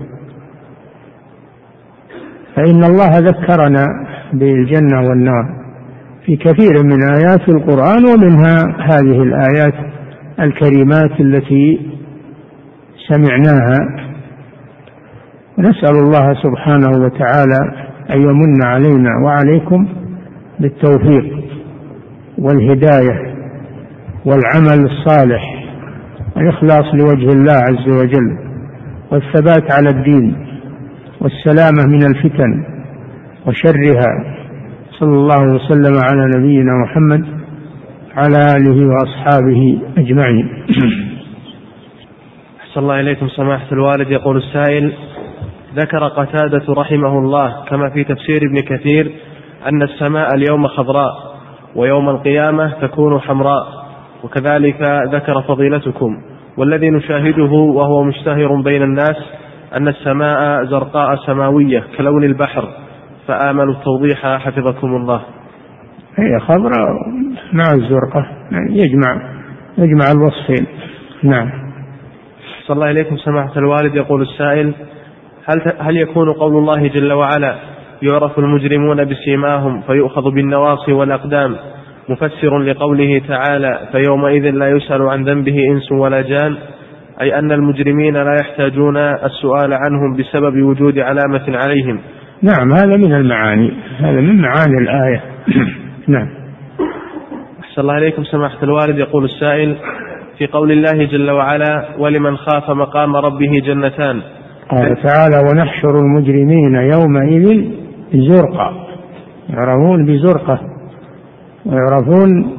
فإن الله ذكرنا بالجنة والنار في كثير من آيات القرآن، ومنها هذه الآيات الكريمات التي سمعناها. ونسأل الله سبحانه وتعالى أن يمن علينا وعليكم بالتوفيق والهداية والعمل الصالح والإخلاص لوجه الله عز وجل، والثبات على الدين والسلامة من الفتن وشرها. صلى الله وسلم على نبينا محمد على آله وأصحابه أجمعين. أحسن الله إليكم سماحة الوالد. يقول السائل: ذكر قتادة رحمه الله كما في تفسير ابن كثير أن السماء اليوم خضراء ويوم القيامة تكون حمراء، وكذلك ذكر فضيلتكم، والذي نشاهده وهو مشتهر بين الناس أن السماء زرقاء سماوية كلون البحر، فآملوا التوضيح حفظكم الله. هي خضراء مع الزرقة، يعني يجمع يجمع الوصفين. نعم. صلى الله إليكم سماحة الوالد. يقول السائل: هل هل يكون قول الله جل وعلا يعرف المجرمون بسيماهم فيؤخذ بالنواصي والأقدام مفسر لقوله تعالى فيومئذ لا يسأل عن ذنبه إنس ولا جان، أي أن المجرمين لا يحتاجون السؤال عنهم بسبب وجود علامة عليهم؟ نعم، هذا من المعاني، هذا من معاني الآية. نعم. أحسن الله إليكم سماحة الوالد. يقول السائل: في قول الله جل وعلا ولمن خاف مقام ربه جنتان، قال تعالى ونحشر المجرمين يومئذ زرقا، يعرفون بزرقة ويعرفون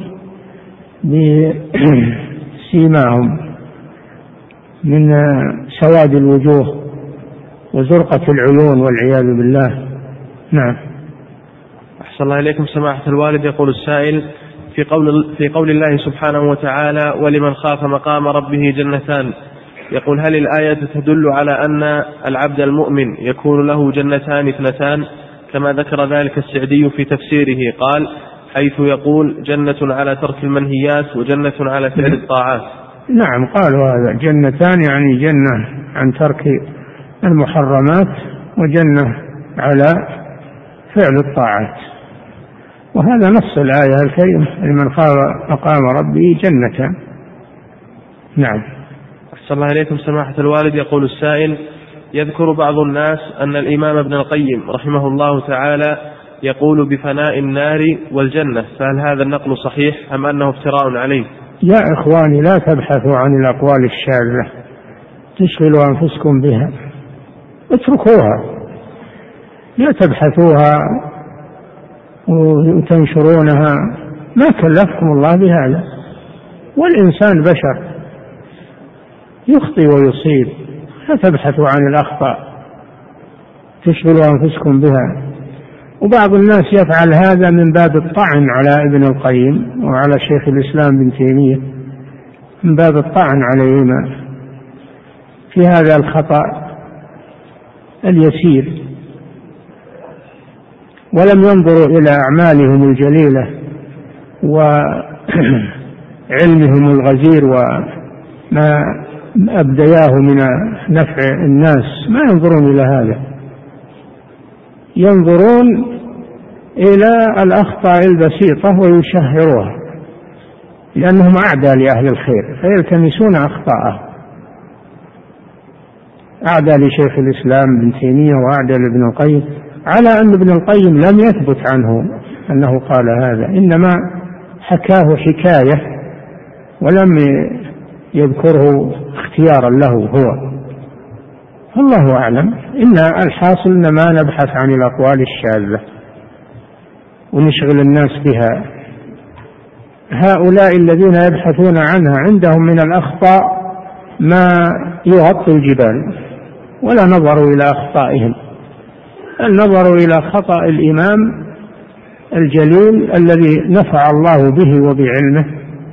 بسيماهم من سواد الوجوه وزرقة العيون والعياذ بالله. نعم. أحسن الله إليكم سماحة الوالد. يقول السائل: في قول, في قول الله سبحانه وتعالى ولمن خاف مقام ربه جنتان، يقول هل الآية تدل على أن العبد المؤمن يكون له جنتان اثنتان كما ذكر ذلك السعدي في تفسيره؟ قال حيث يقول جنة على ترك المنهيات وجنة على فعل الطاعات. نعم، قالوا هذا جنتان يعني جنة عن ترك المحرمات وجنة على فعل الطاعات، وهذا نص الآية الكريمة لمن خاف مقام ربه جنتان. نعم. أحسن الله إليكم سماحة الوالد. يقول السائل: يذكر بعض الناس أن الإمام ابن القيم رحمه الله تعالى يقول بفناء النار والجنة، فهل هذا النقل صحيح أم أنه افتراء عليه؟ يا إخواني، لا تبحثوا عن الأقوال الشاذة تشغلوا أنفسكم بها، اتركوها، لا تبحثوها وتنشرونها، ما كلفكم الله بهذا، والإنسان بشر يخطئ ويصيب، لا تبحثوا عن الأخطاء تشغلوا أنفسكم بها. وبعض الناس يفعل هذا من باب الطعن على ابن القيم وعلى شيخ الإسلام بن تيمية، من باب الطعن عليهما في هذا الخطأ اليسير، ولم ينظروا إلى أعمالهم الجليلة وعلمهم الغزير وما أبدياه من نفع الناس، ما ينظرون إلى هذا، ينظرون إلى الأخطاء البسيطة ويشهروها، لأنهم أعدى لأهل الخير فيلتمسون أخطاءه، أعدى لشيخ الإسلام بن تيمية وأعدى لابن القيم، على أن ابن القيم لم يثبت عنه أنه قال هذا، إنما حكاه حكاية ولم يذكره اختيارا له هو. الله أعلم. إن الحاصل إن ما نبحث عن الأقوال الشاذة ونشغل الناس بها. هؤلاء الذين يبحثون عنها عندهم من الأخطاء ما يغطي الجبال، ولا نظروا إلى أخطائهم، بل نظروا إلى خطأ الإمام الجليل الذي نفع الله به وبعلمه.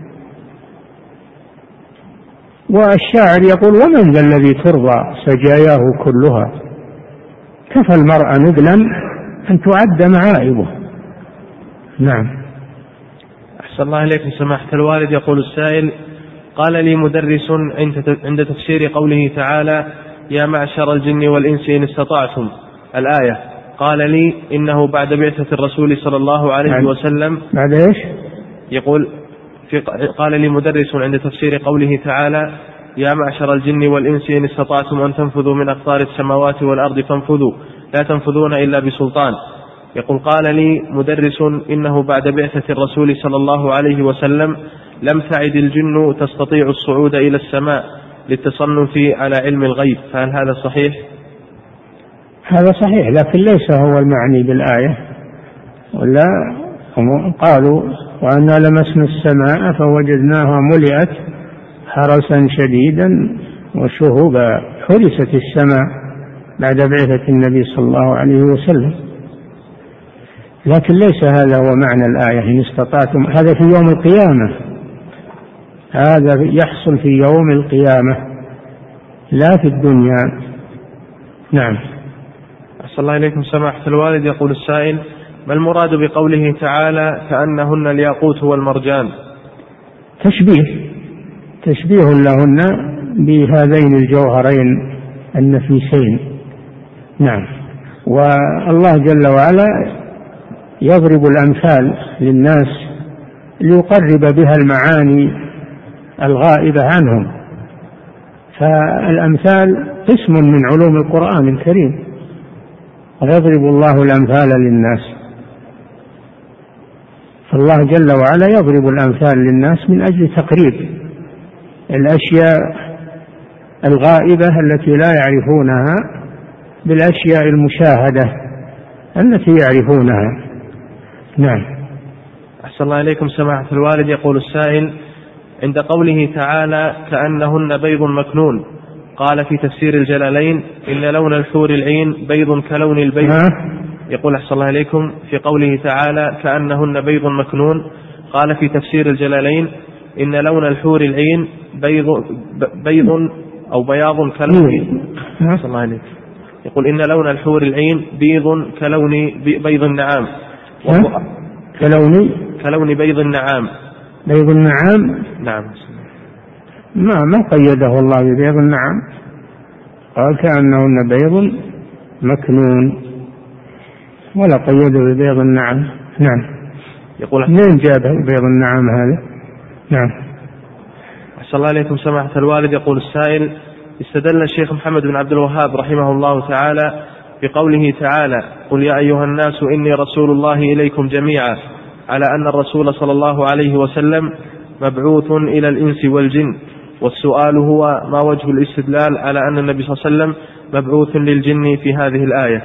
والشاعر يقول ومن ذا الذي ترضى سجاياه كلها، كفى المرء نبلا أن تعد معائبه. نعم. أحسن الله إليكم سماحة الوالد. يقول السائل: قال لي مدرس عند تفسير قوله تعالى يا معشر الجن والإنس إن استطعتم الآية، قال لي إنه بعد بعثة الرسول صلى الله عليه وسلم. بعد إيش؟ يقول في قال لي مدرس عند تفسير قوله تعالى يا معشر الجن والإنس إن استطعتم أن تنفذوا من أقطار السماوات والأرض فانفذوا لا تنفذون إلا بسلطان. يقول قال لي مدرس إنه بعد بعثة الرسول صلى الله عليه وسلم لم تعد الجن تستطيع الصعود إلى السماء للتصنف على علم الغيب، فهل هذا صحيح؟ هذا صحيح، لكن ليس هو المعني بالآية. ولا قالوا وأنا لمسنا السماء فوجدناها ملئت حرسا شديدا وشهبا، حرست السماء بعد بعثة النبي صلى الله عليه وسلم، لكن ليس هذا هو معنى الآية إن استطعتم. هذا في يوم القيامة، هذا يحصل في يوم القيامة لا في الدنيا. نعم. أحسن الله إليكم سماحة الوالد. يقول السائل: ما المراد بقوله تعالى كأنهن الياقوت والمرجان؟ تشبيه تشبيه لهن بهذين الجوهرين النفيسين. نعم. والله جل وعلا يضرب الأمثال للناس ليقرب بها المعاني الغائبة عنهم، فالأمثال قسم من علوم القرآن الكريم، ويضرب الله الأمثال للناس. فالله جل وعلا يضرب الأمثال للناس من أجل تقريب الأشياء الغائبة التي لا يعرفونها بالأشياء المشاهدة التي يعرفونها. نعم. أحسن الله إليكم سماحة الوالد. يقول السائل: عند قوله تعالى كأنهن بيض مكنون، قال في تفسير الجلالين إن لون الحور العين بيض كلون البيض. يقول أحسن الله إليكم في قوله تعالى كأنهن بيض مكنون، قال في تفسير الجلالين إن لون الحور العين بيض بيض أو بياض كلون. أحسن الله إليكم. يقول إن لون الحور العين بيض كلون بيض النعام، كلون كلون بيض النعام. بيض النعام. نعم. ما ما قيده الله ببيض النعام، قال كأنهن بيض مكنون ولا قيده ببيض النعام. نعم. يقول منين جاب بيض النعام هذا؟ نعم. أحسن الله إليكم سماحة الوالد. يقول السائل: استدل الشيخ محمد بن عبد الوهاب رحمه الله تعالى بقوله تعالى قل يا أيها الناس إني رسول الله إليكم جميعا، على أن الرسول صلى الله عليه وسلم مبعوث إلى الإنس والجن، والسؤال هو ما وجه الاستدلال على أن النبي صلى الله عليه وسلم مبعوث للجن في هذه الآية؟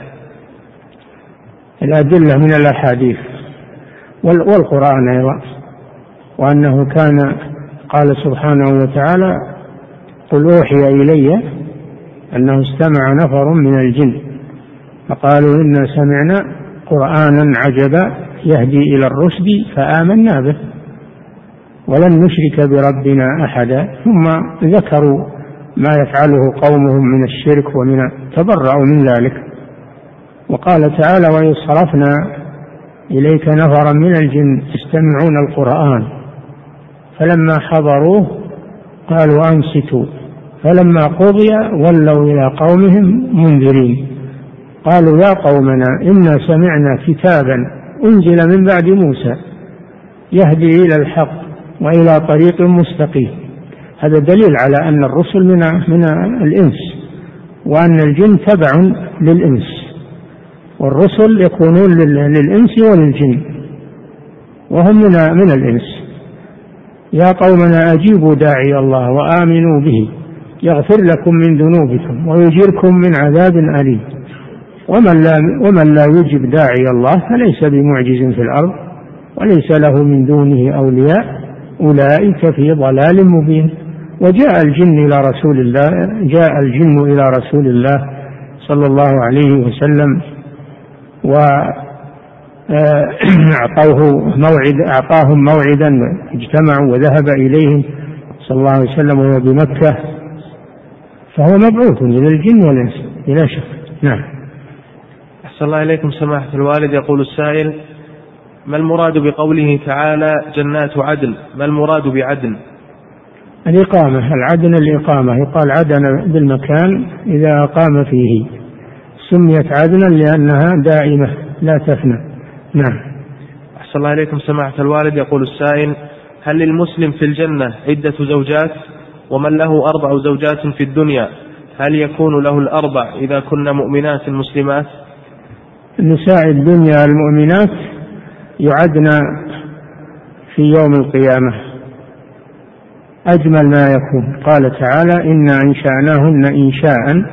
الأدلة من الأحاديث والقرآن أيضا، وأنه كان قال سبحانه وتعالى قل أوحي إلي أنه استمع نفر من الجن فقالوا إنا سمعنا قرآنا عجبا يهدي إلى الرشد فآمنا به ولن نشرك بربنا أحدا. ثم ذكروا ما يفعله قومهم من الشرك ومن تبرأوا من ذلك. وقال تعالى وإذ صرفنا إليك نفرا من الجن يستمعون القرآن فلما حضروه قالوا أنصتوا فلما قضي ولوا إلى قومهم منذرين قالوا يا قومنا إنا سمعنا كتابا أنزل من بعد موسى يهدي إلى الحق وإلى طريق مستقيم. هذا دليل على أن الرسل من, من الإنس، وأن الجن تبع للإنس، والرسل يكونون للإنس وللجن وهم من, من الإنس. يا قومنا أجيبوا داعي الله وآمنوا به يغفر لكم من ذنوبكم ويجيركم من عذاب أليم. ومن لا, ومن لا يجب داعي الله فليس بمعجز في الأرض وليس له من دونه أولياء أولئك في ضلال مبين. وجاء الجن إلى رسول الله جاء الجن إلى رسول الله صلى الله عليه وسلم وأعطوه موعد أعطاهم موعدا اجتمعوا وذهب إليهم صلى الله عليه وسلم وهو بمكة، فهو مبعوث إلى الجن والإنس بلا شك. نعم. أحسن الله إليكم سماحة الوالد. يقول السائل ما المراد بقوله تعالى جنات عدن؟ ما المراد بعدن؟ الإقامة، العدن الإقامة، يقال عدن بالمكان إذا أقام فيه، سميت عدنا لأنها دائمة لا تفنى. نعم. أحسن الله إليكم سماحة الوالد. يقول السائل هل للمسلم في الجنة عدة زوجات؟ ومن له أربع زوجات في الدنيا هل يكون له الأربع إذا كن مؤمنات مسلمات؟ نساء الدنيا المؤمنات يعدن في يوم القيامة أجمل ما يكون. قال تعالى إنا أنشأناهن إنشاء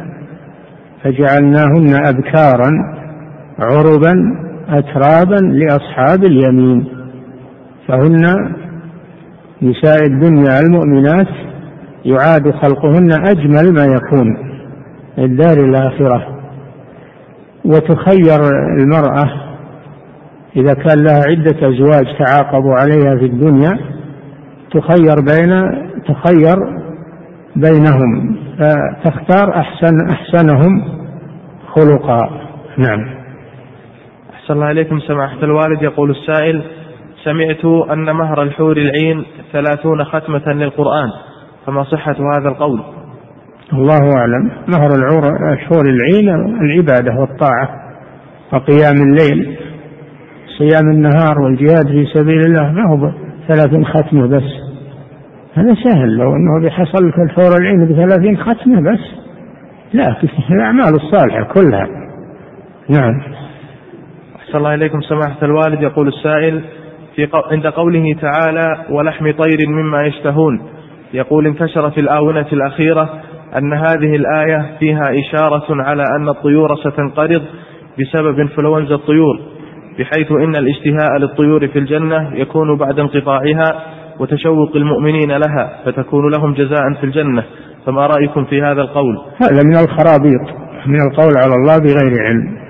فجعلناهن أبكارا عربا أترابا لأصحاب اليمين. فهن نساء الدنيا المؤمنات يعاد خلقهن أجمل ما يكون الدار الآخرة. وتخير المرأة إذا كان لها عدة أزواج تعاقبوا عليها في الدنيا تخير بين تخير بينهم فتختار أحسن أحسنهم خلقا. نعم. أحسن الله إليكم سماحة الوالد. يقول السائل: سمعت أن مهر الحور العين ثلاثون ختمة للقرآن، فما صحة هذا القول؟ الله أعلم. مهر الحور العين العبادة والطاعة وقيام الليل، صيام النهار والجهاد في سبيل الله، ما هو ثلاثين ختمة بس. هذا سهل لو أنه بحصل لك الحور العين بثلاثين ختمة بس، لا، الأعمال الصالحة كلها. نعم. أحسن الله إليكم سماحة الوالد. يقول السائل: في قو... عند قوله تعالى ولحم طير مما يشتهون، يقول انتشر في الآونة الأخيرة أن هذه الآية فيها إشارة على أن الطيور ستنقرض بسبب انفلونزا الطيور، بحيث إن الاشتهاء للطيور في الجنة يكون بعد انقطاعها وتشوق المؤمنين لها، فتكون لهم جزاء في الجنة. فما رأيكم في هذا القول؟ هذا من الخرابيط، من القول على الله بغير علم.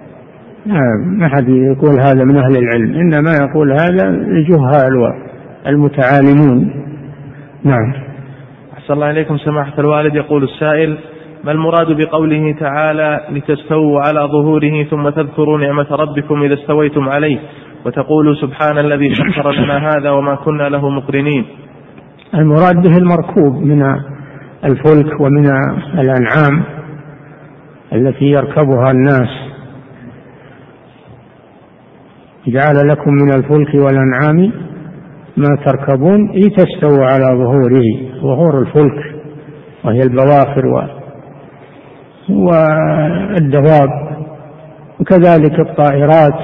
ما حد يقول هذا من أهل العلم، إنما يقول هذا الجهال والمتعالمون. نعم. أحسن الله إليكم سماحة الوالد. يقول السائل: ما المراد بقوله تعالى لتستووا على ظهوره ثم تذكروا نعمة ربكم إذا استويتم عليه وتقولوا سبحان الذي سخر لنا هذا وما كنا له مقرنين؟ المراد به المركوب من الفلك ومن الأنعام التي يركبها الناس. جعل لكم من الفلك والأنعام ما تركبون لتستووا على ظهوره، ظهور الفلك وهي البواخر والدواب، وكذلك الطائرات.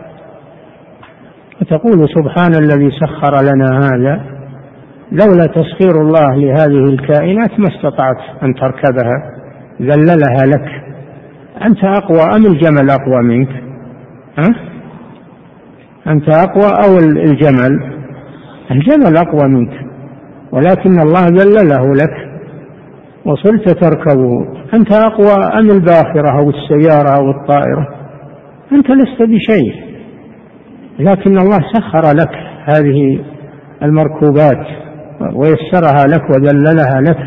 وتقول سبحان الذي سخر لنا هذا، لولا تسخير الله لهذه الكائنات ما استطعت أن تركبها، ذللها لك. أنت أقوى أم الجمل أقوى منك؟ ها؟ أنت أقوى أو الجمل؟ الجمل أقوى منك، ولكن الله ذلله لك وصرت تركبه. أنت أقوى أم الباخرة أو السيارة أو الطائرة؟ أنت لست بشيء، لكن الله سخر لك هذه المركوبات ويسرها لك وذللها لك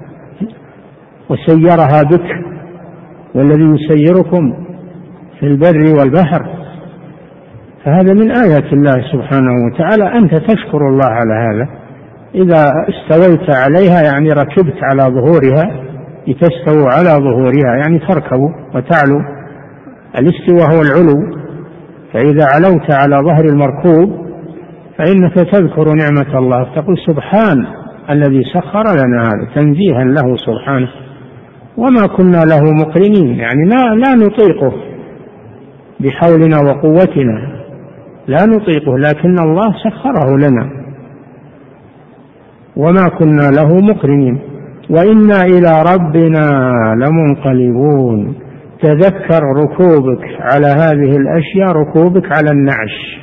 وسيرها بك، والذي يسيركم في البر والبحر. فهذا من آيات الله سبحانه وتعالى، أنت تشكر الله على هذا. إذا استويت عليها يعني ركبت على ظهورها، لتستووا على ظهورها يعني تركبوا وتعلو. الاستواء هو العلو، فإذا علوت على ظهر المركوب فإنك تذكر نعمة الله، تقول سبحان الذي سخر لنا هذا، تنزيها له سبحانه. وما كنا له مقرنين، يعني لا, لا نطيقه بحولنا وقوتنا، لا نطيقه، لكن الله سخره لنا. وما كنا له مقرنين وإنا إلى ربنا لمنقلبون. تذكر ركوبك على هذه الأشياء ركوبك على النعش.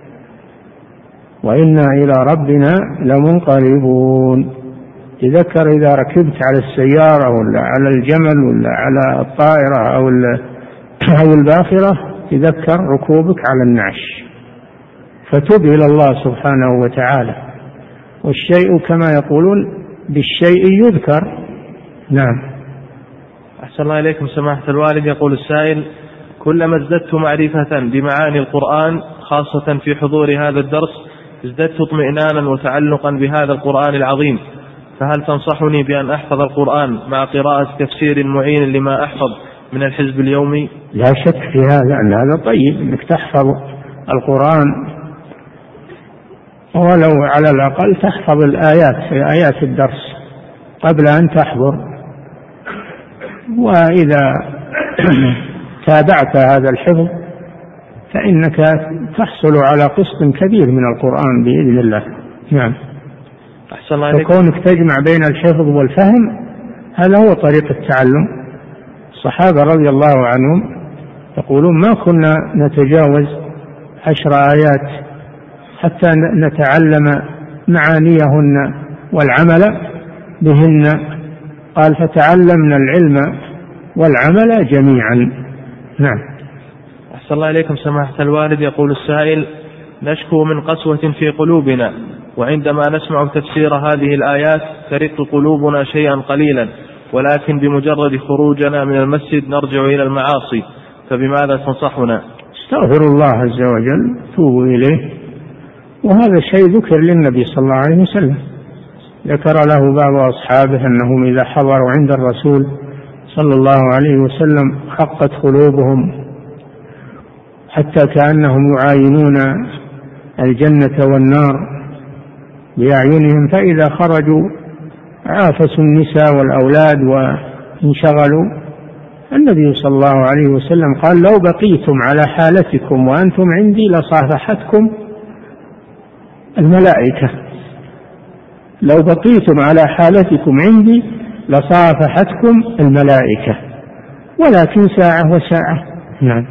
وإنا إلى ربنا لمنقلبون. تذكر إذا ركبت على السيارة ولا على الجمل ولا على الطائرة أو أو الباخرة، تذكر ركوبك على النعش، فتب إلى الله سبحانه وتعالى. والشيء كما يقولون بالشيء يذكر. نعم. أحسن الله إليكم سماحة الوالد. يقول السائل: كلما ازددت معرفة بمعاني القرآن خاصة في حضور هذا الدرس ازددت اطمئنانا وتعلقا بهذا القرآن العظيم، فهل تنصحني بأن أحفظ القرآن مع قراءة تفسير معين لما أحفظ من الحزب اليومي؟ لا شك في هذا، أن هذا طيب أنك تحفظ القرآن، ولو على الأقل تحفظ الآيات في آيات الدرس قبل أن تحضر. وإذا تابعت هذا الحفظ فإنك تحصل على قسط كبير من القرآن بإذن الله. نعم. فكونك تجمع بين الحفظ والفهم هذا هو طريق التعلم. الصحابة رضي الله عنهم يقولون ما كنا نتجاوز عشر آيات حتى نتعلم معانيهن والعمل بهن. قال فتعلمنا العلم والعمل جميعا. نعم. أحسن الله إليكم سماحة الوالد. يقول السائل: نشكو من قسوة في قلوبنا، وعندما نسمع تفسير هذه الآيات ترق قلوبنا شيئا قليلا، ولكن بمجرد خروجنا من المسجد نرجع إلى المعاصي، فبماذا تنصحنا؟ استغفر الله عز وجل، توبوا إليه. وهذا الشيء ذكر للنبي صلى الله عليه وسلم، ذكر له بعض أصحابه أنهم إذا حضروا عند الرسول صلى الله عليه وسلم حقت قلوبهم حتى كأنهم يعاينون الجنة والنار بأعينهم، فإذا خرجوا عافسوا النساء والأولاد وانشغلوا. النبي صلى الله عليه وسلم قال: لو بقيتم على حالتكم وأنتم عندي لصافحتكم الملائكة. لو بقيتم على حالتكم عندي لصافحتكم الملائكة، ولكن ساعة وساعة. نعم.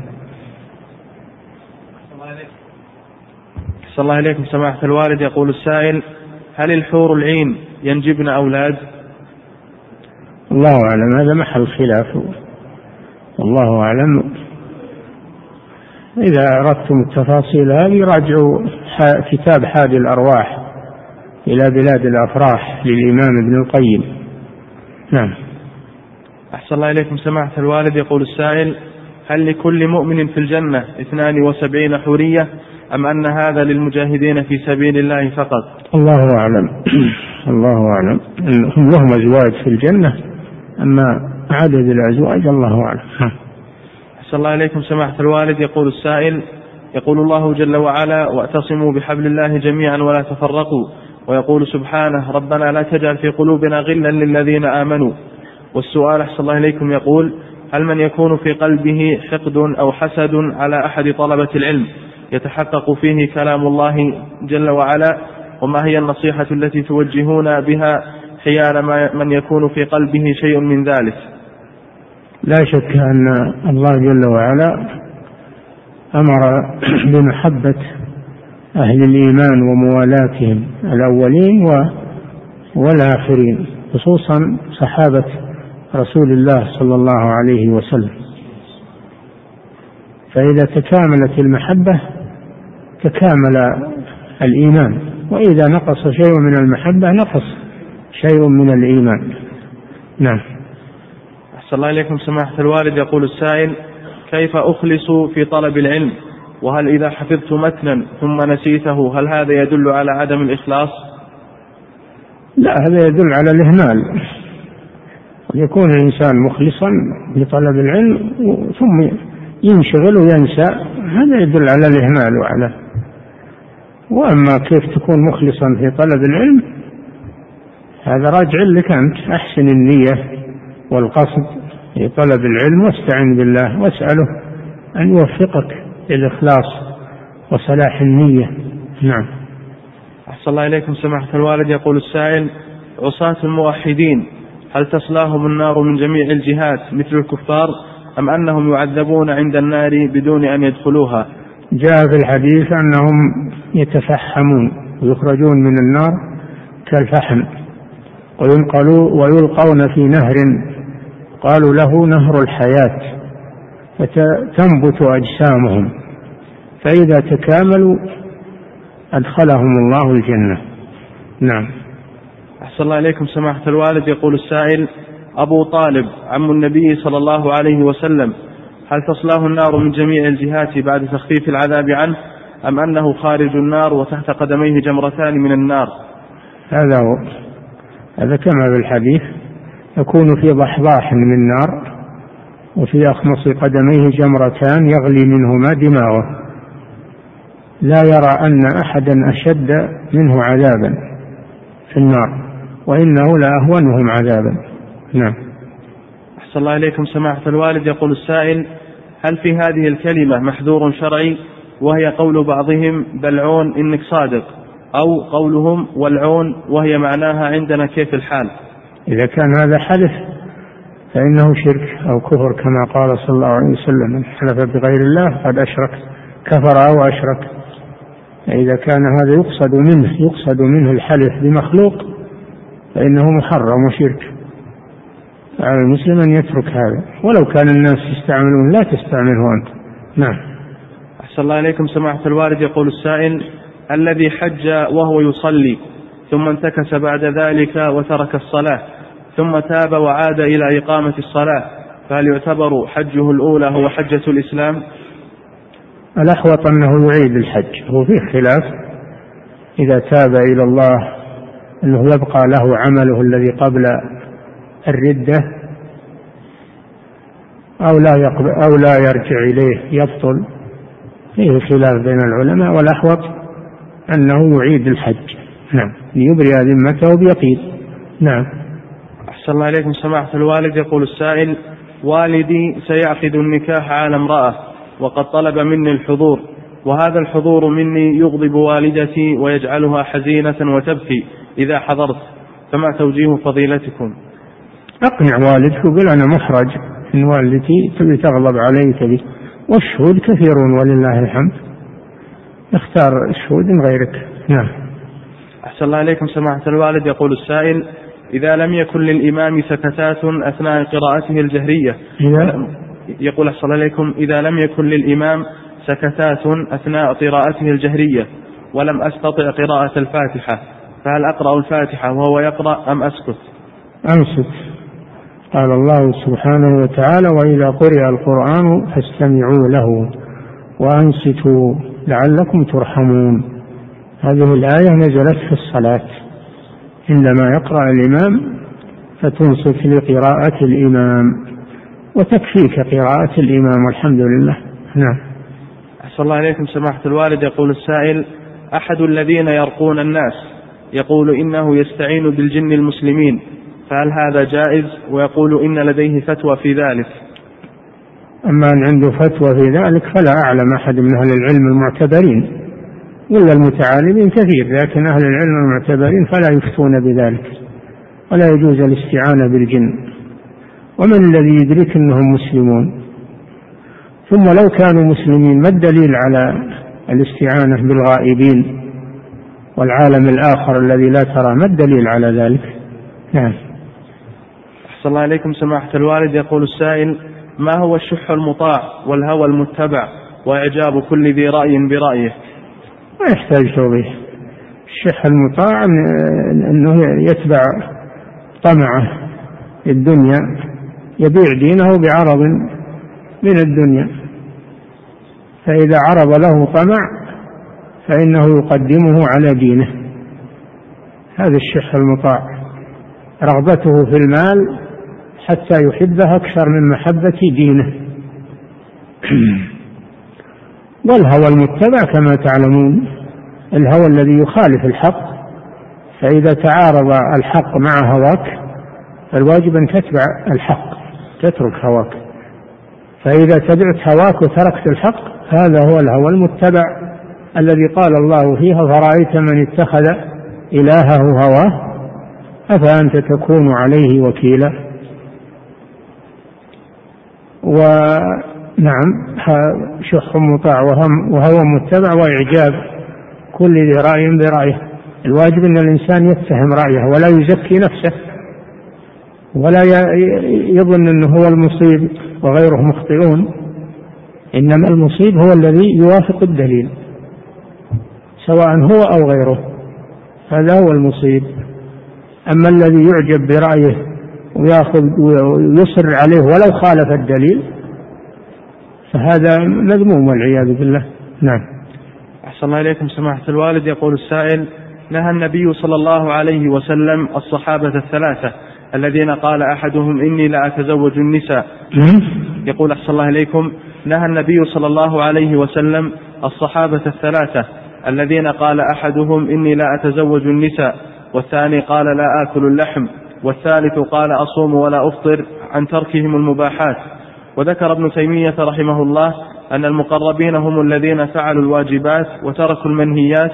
صلى الله عليكم سماحة الوالد. يقول السائل: هل الحور العين ينجبن أولاد؟ الله أعلم، هذا محل خلاف، والله أعلم. إذا أردتم التفاصيل هذه راجعوا كتاب حادي الأرواح إلى بلاد الأفراح للإمام ابن القيم. نعم. أحسن الله إليكم سماحة الوالد. يقول السائل: هل لكل مؤمن في الجنة اثنان وسبعين حورية، أم أن هذا للمجاهدين في سبيل الله فقط؟ الله أعلم. الله أعلم. هم لهم أزواج في الجنة، أما عدد الأزواج الله أعلم. أحسن الله إليكم سماحة الوالد. يقول السائل: يقول الله جل وعلا: واعتصموا بحبل الله جميعا ولا تفرقوا، ويقول سبحانه: ربنا لا تجعل في قلوبنا غلا للذين آمنوا. والسؤال أحسن الله إليكم يقول: هل من يكون في قلبه حقد أو حسد على أحد طلبة العلم يتحقق فيه كلام الله جل وعلا؟ وما هي النصيحة التي توجهون بها حيال من يكون في قلبه شيء من ذلك؟ لا شك أن الله جل وعلا أمر بمحبة أهل الإيمان وموالاتهم الأولين والآخرين، خصوصا صحابة رسول الله صلى الله عليه وسلم. فإذا تكاملت المحبة تكامل الإيمان، وإذا نقص شيء من المحبة نقص شيء من الإيمان. نعم. أحسن الله إليكم سماحة الوالد. يقول السائل: كيف أخلص في طلب العلم؟ وهل إذا حفظت متنا ثم نسيته هل هذا يدل على عدم الإخلاص؟ لا، هذا يدل على الإهمال. يكون الإنسان مخلصا لطلب العلم ثم ينشغل وينسى، هذا يدل على الإهمال وعلى. وأما كيف تكون مخلصا في طلب العلم هذا راجع لك أنت. أحسن النية والقصد في طلب العلم، واستعن بالله واسأله أن يوفقك للإخلاص وصلاح النية. نعم. أحسن الله إليكم سماحة الوالد. يقول السائل: عصاة الموحدين هل تصلاهم النار من جميع الجهات مثل الكفار، أم أنهم يعذبون عند النار بدون أن يدخلوها؟ جاء في الحديث أنهم يتفحمون ويخرجون من النار كالفحم، وينقلوا ويلقون في نهر قالوا له نهر الحياة، فتنبت أجسامهم، فإذا تكاملوا أدخلهم الله الجنة. نعم. أحسن الله إليكم سماحة الوالد. يقول السائل: أبو طالب عم النبي صلى الله عليه وسلم هل تصلاه النار من جميع الجهات بعد تخفيف العذاب عنه، أم أنه خارج النار وتحت قدميه جمرتان من النار؟ هذا هو، هذا كما بالحديث، يكون في ضحضاح من نار وفي أخمص قدميه جمرتان يغلي منهما دماغه، لا يرى أن أحدا أشد منه عذابا في النار، وإنه لأهونهم عذابا. نعم. أحسن الله إليكم سماحة الوالد. يقول السائل: هل في هذه الكلمة محذور شرعي، وهي قول بعضهم بلعون إنك صادق، أو قولهم والعون وهي معناها عندنا كيف الحال؟ إذا كان هذا حلف فإنه شرك أو كفر كما قال صلى الله عليه وسلم: من حلف بغير الله قد أشرك، كفر أو أشرك. إذا كان هذا يقصد منه يقصد منه الحلف بمخلوق فإنه محرم وشرك. على المسلم أن يترك هذا، ولو كان الناس يستعملون لا تستعمله أنت. نعم. أحسن الله إليكم سماحة الوالد. يقول السائل: الذي حج وهو يصلي ثم انتكس بعد ذلك وترك الصلاة ثم تاب وعاد إلى إقامة الصلاة، فهل يعتبر حجه الأولى هو حجة الإسلام؟ الأحوط أنه يعيد الحج، هو فيه خلاف إذا تاب إلى الله أنه يبقى له عمله الذي قبل الردة أو لا يقبل أو لا يرجع إليه يبطل، فيه خلاف بين العلماء، والأحوط أنه يعيد الحج. نعم، ليبرئ ذمته بيقين. نعم. أحسن الله إليكم سماحة الوالد. يقول السائل: والدي سيعقد النكاح على امرأة وقد طلب مني الحضور، وهذا الحضور مني يغضب والدتي ويجعلها حزينة وتبكي إذا حضرت، فما توجيه فضيلتكم؟ أقنع والدك وقل أنا محرج إن والدتي تبي تغضب علي تبي، والشهود كثيرون ولله الحمد، اختار الشهود من غيرك. نعم. أحسن الله إليكم سماحة الوالد. يقول السائل: إذا لم يكن للإمام سكتات أثناء قراءته الجهرية، إذا يقول أحسن الله إليكم: إذا لم يكن للإمام سكتات أثناء قراءته الجهرية ولم أستطع قراءة الفاتحة، فهل أقرأ الفاتحة وهو يقرأ أم أسكت؟ أنصت. قال الله سبحانه وتعالى: وإذا قرئ القرآن فاستمعوا له وأنصتوا لعلكم ترحمون. هذه الآية نزلت في الصلاة، عندما يقرأ الإمام فتنصت لقراءة الإمام وتكفيك قراءة الإمام والحمد لله. نعم. أحسن الله إليكم سماحة الوالد. يقول السائل: أحد الذين يرقون الناس يقول إنه يستعين بالجن المسلمين، فهل هذا جائز؟ ويقول إن لديه فتوى في ذلك. أما أن عنده فتوى في ذلك فلا أعلم أحد من أهل العلم المعتبرين، إلا المتعالمين كثير، لكن أهل العلم المعتبرين فلا يفتون بذلك، ولا يجوز الاستعانة بالجن. ومن الذي يدرك أنهم مسلمون؟ ثم لو كانوا مسلمين ما الدليل على الاستعانة بالغائبين والعالم الآخر الذي لا ترى؟ ما الدليل على ذلك؟ نعم. أحسن الله إليكم سماحة الوالد. يقول السائل: ما هو الشح المطاع والهوى المتبع وإعجاب كل ذي رأي برأيه؟ ما يحتاج توضيح. الشح المطاع أنه يتبع طمعه الدنيا، يبيع دينه بعرض من الدنيا، فإذا عرض له طمع فإنه يقدمه على دينه. هذا الشح المطاع، رغبته في المال حتى يحبه أكثر من محبة دينه. والهوى المتبع كما تعلمون الهوى الذي يخالف الحق، فإذا تعارض الحق مع هواك فالواجب أن تتبع الحق، تترك هواك. فإذا تبعت هواك وتركت الحق هذا هو الهوى المتبع الذي قال الله فيه: فرأيت من اتخذ إلهه هواه أفأنت تكون عليه وكيلا. ونعم، شح مطاع وهوى متبع وإعجاب كل ذي رأي برأيه. الواجب أن الإنسان يتهم رأيه ولا يزكي نفسه، ولا يظن أنه هو المصيب وغيره مخطئون، إنما المصيب هو الذي يوافق الدليل سواء هو أو غيره، هذا هو المصيب. أما الذي يعجب برأيه ويأخذ ويصر عليه ولو خالف الدليل فهذا مذموم والعياذ بالله. نعم. أحسن الله إليكم سماحة الوالد. يقول السائل: نهى النبي صلى الله عليه وسلم الصحابة الثلاثة الذين قال أحدهم إني لا أتزوج النساء. يقول أحسن الله إليكم: نهى النبي صلى الله عليه وسلم الصحابة الثلاثة الذين قال أحدهم إني لا أتزوج النساء، والثاني قال لا آكل اللحم، والثالث قال أصوم ولا أفطر، عن تركهم المباحات. وذكر ابن تيمية رحمه الله أن المقربين هم الذين فعلوا الواجبات وتركوا المنهيات،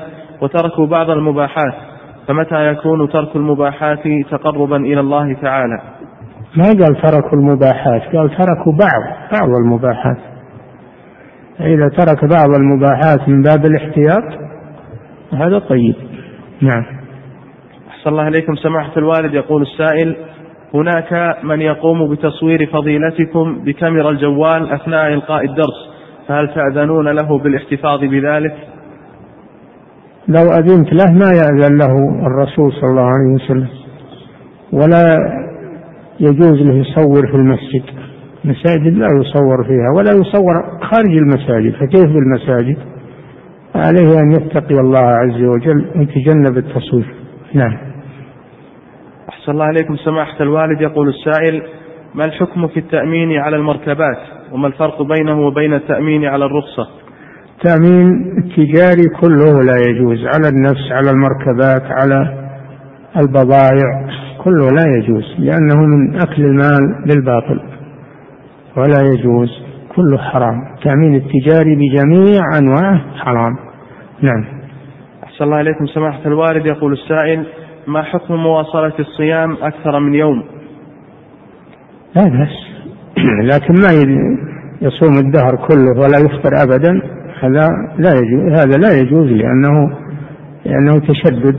وتركوا بعض المباحات، فمتى يكون ترك المباحات تقربا إلى الله تعالى؟ ما قال تركوا المباحات، قال تركوا بعض بعض المباحات. إذا ترك بعض المباحات من باب الاحتياط هذا طيب. نعم. أحسن الله إليكم سماحة الوالد. يقول السائل: هناك من يقوم بتصوير فضيلتكم بكاميرا الجوال أثناء إلقاء الدرس، فهل تأذنون له بالاحتفاظ بذلك؟ لو أذنت له ما يأذن له الرسول صلى الله عليه وسلم، ولا يجوز له يصور في المسجد. المساجد لا يصور فيها ولا يصور خارج المساجد، فكيف بالمساجد؟ عليه أن يتقي الله عز وجل ويتجنب التصوير. نعم. أحسن الله عليكم سماحة الوالد. يقول السائل: ما الحكم في التأمين على المركبات، وما الفرق بينه وبين التأمين على الرخصة؟ التأمين التجاري كله لا يجوز، على النفس، على المركبات، على البضائع، كله لا يجوز، لأنه من أكل المال بالباطل ولا يجوز، كله حرام. التأمين التجاري بجميع أنواعه حرام. نعم. أحسن الله إليكم سماحة الوالد. يقول السائل: ما حكم مواصلة الصيام أكثر من يوم؟ لا بأس، لكن ما يصوم الدهر كله ولا يفطر أبدا، هذا لا يجوز، هذا لا يجوز، لأنه لأنه تشدد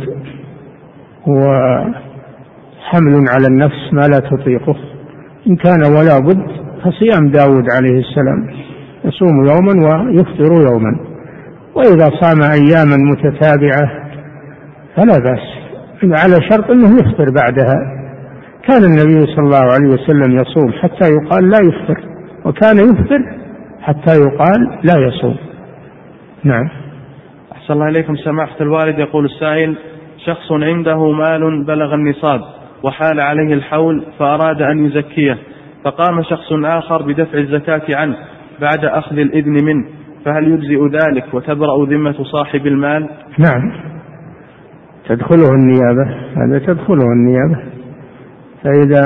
وحمل على النفس ما لا تطيقه. إن كان ولا بد فصيام داود عليه السلام، يصوم يوما ويفطر يوما، وإذا صام أياما متتابعة فلا بأس، على شرط أنه يفطر بعدها. كان النبي صلى الله عليه وسلم يصوم حتى يقال لا يفطر، وكان يفطر حتى يقال لا يصوم. نعم. أحسن الله إليكم سماحة الوالد. يقول السائل: شخص عنده مال بلغ النصاب وحال عليه الحول فأراد أن يزكيه، فقام شخص آخر بدفع الزكاة عنه بعد أخذ الإذن منه، فهل يجزئ ذلك وتبرأ ذمة صاحب المال؟ نعم، تدخله النيابة، هذا تدخله النيابة. فإذا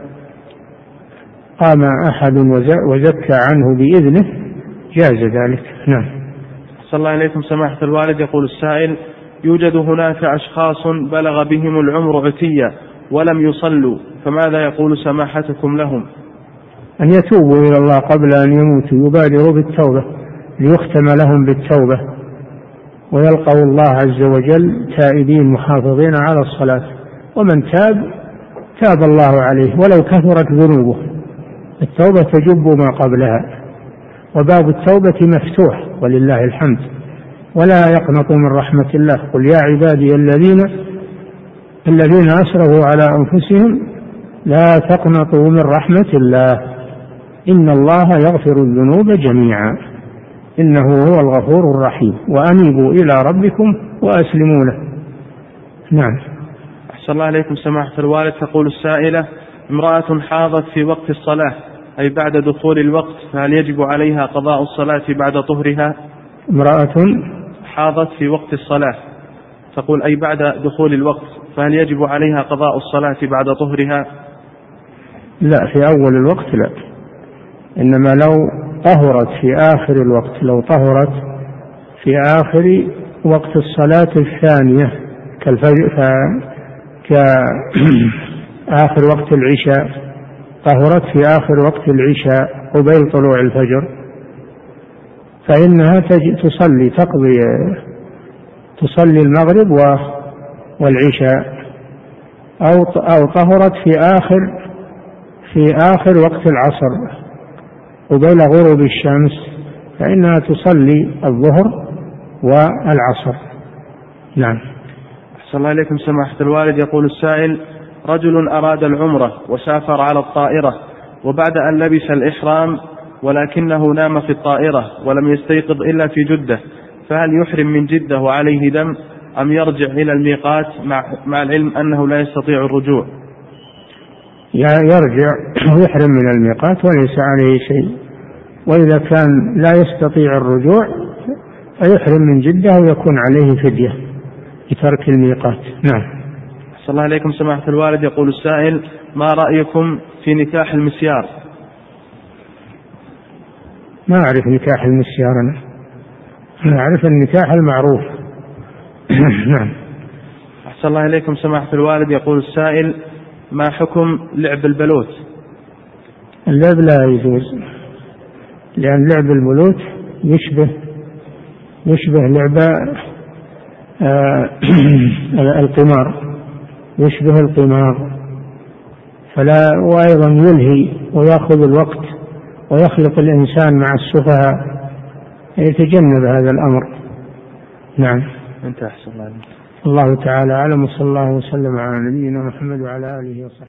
قام أحد وزكى عنه بإذنه جاز ذلك. نعم. صلى الله عليكم سماحة الوالد. يقول السائل: يوجد هناك أشخاص بلغ بهم العمر عتيا ولم يصلوا، فماذا يقول سماحتكم لهم؟ أن يتوبوا إلى الله قبل أن يموتوا، يبادروا بالتوبة ليختم لهم بالتوبة، ويلقوا الله عز وجل تائبين محافظين على الصلاة. ومن تاب تاب الله عليه ولو كثرت ذنوبه، التوبة تجب ما قبلها، وباب التوبة مفتوح ولله الحمد، ولا يقنطوا من رحمة الله. قل يا عبادي الذين الذين أسرفوا على أنفسهم لا تقنطوا من رحمة الله إن الله يغفر الذنوب جميعا إنه هو الغفور الرحيم، وأنيبوا إلى ربكم وأسلموا له. نعم. أحسن الله عليكم سماحة الوالد. تقول السائلة: امرأة حاضت في وقت الصلاة أي بعد دخول الوقت، فهل يجب عليها قضاء الصلاة بعد طهرها؟ امرأة حاضت في وقت الصلاة، تقول أي بعد دخول الوقت، فهل يجب عليها قضاء الصلاة بعد طهرها؟ لا، في أول الوقت لا، إنما لو طهرت في آخر الوقت، لو طهرت في آخر وقت الصلاة الثانية كالفجر، كآخر وقت العشاء، طهرت في آخر وقت العشاء قبيل طلوع الفجر، فإنها تصلي تقضي تصلي المغرب والعشاء، أو أو طهرت في آخر في آخر وقت العصر قبيل غروب الشمس، فإنها تصلي الظهر والعصر. نعم. أحسن الله إليكم سماحة الوالد. يقول السائل: رجل أراد العمرة وسافر على الطائرة، وبعد أن لبس الإحرام ولكنه نام في الطائرة ولم يستيقظ إلا في جدة، فهل يحرم من جدة وعليه دم، أم يرجع إلى الميقات مع, مع العلم أنه لا يستطيع الرجوع؟ يرجع ويحرم من الميقات وليس عليه شيء، وإذا كان لا يستطيع الرجوع فيحرم من جدة ويكون عليه فدية بترك الميقات. نعم. صلى الله عليكم سماحة الوالد. يقول السائل: ما رأيكم في نكاح المسيار؟ ما أعرف نكاح المسيار، أنا أنا أعرف النكاح المعروف نعم. أحسن الله إليكم سماحة الوالد. يقول السائل: ما حكم لعب البلوت؟ اللعب لا يجوز، لأن لعب البلوت يشبه يشبه لعب آه القمار، يشبه القمار، فلا، وأيضا يلهي ويأخذ الوقت ويخلق الإنسان مع السفهاء، يتجنب هذا الأمر. نعم. أنت أحسن الله. الله تعالى أعلم، وصلى الله وسلم على نبينا محمد وعلى آله وصحبه.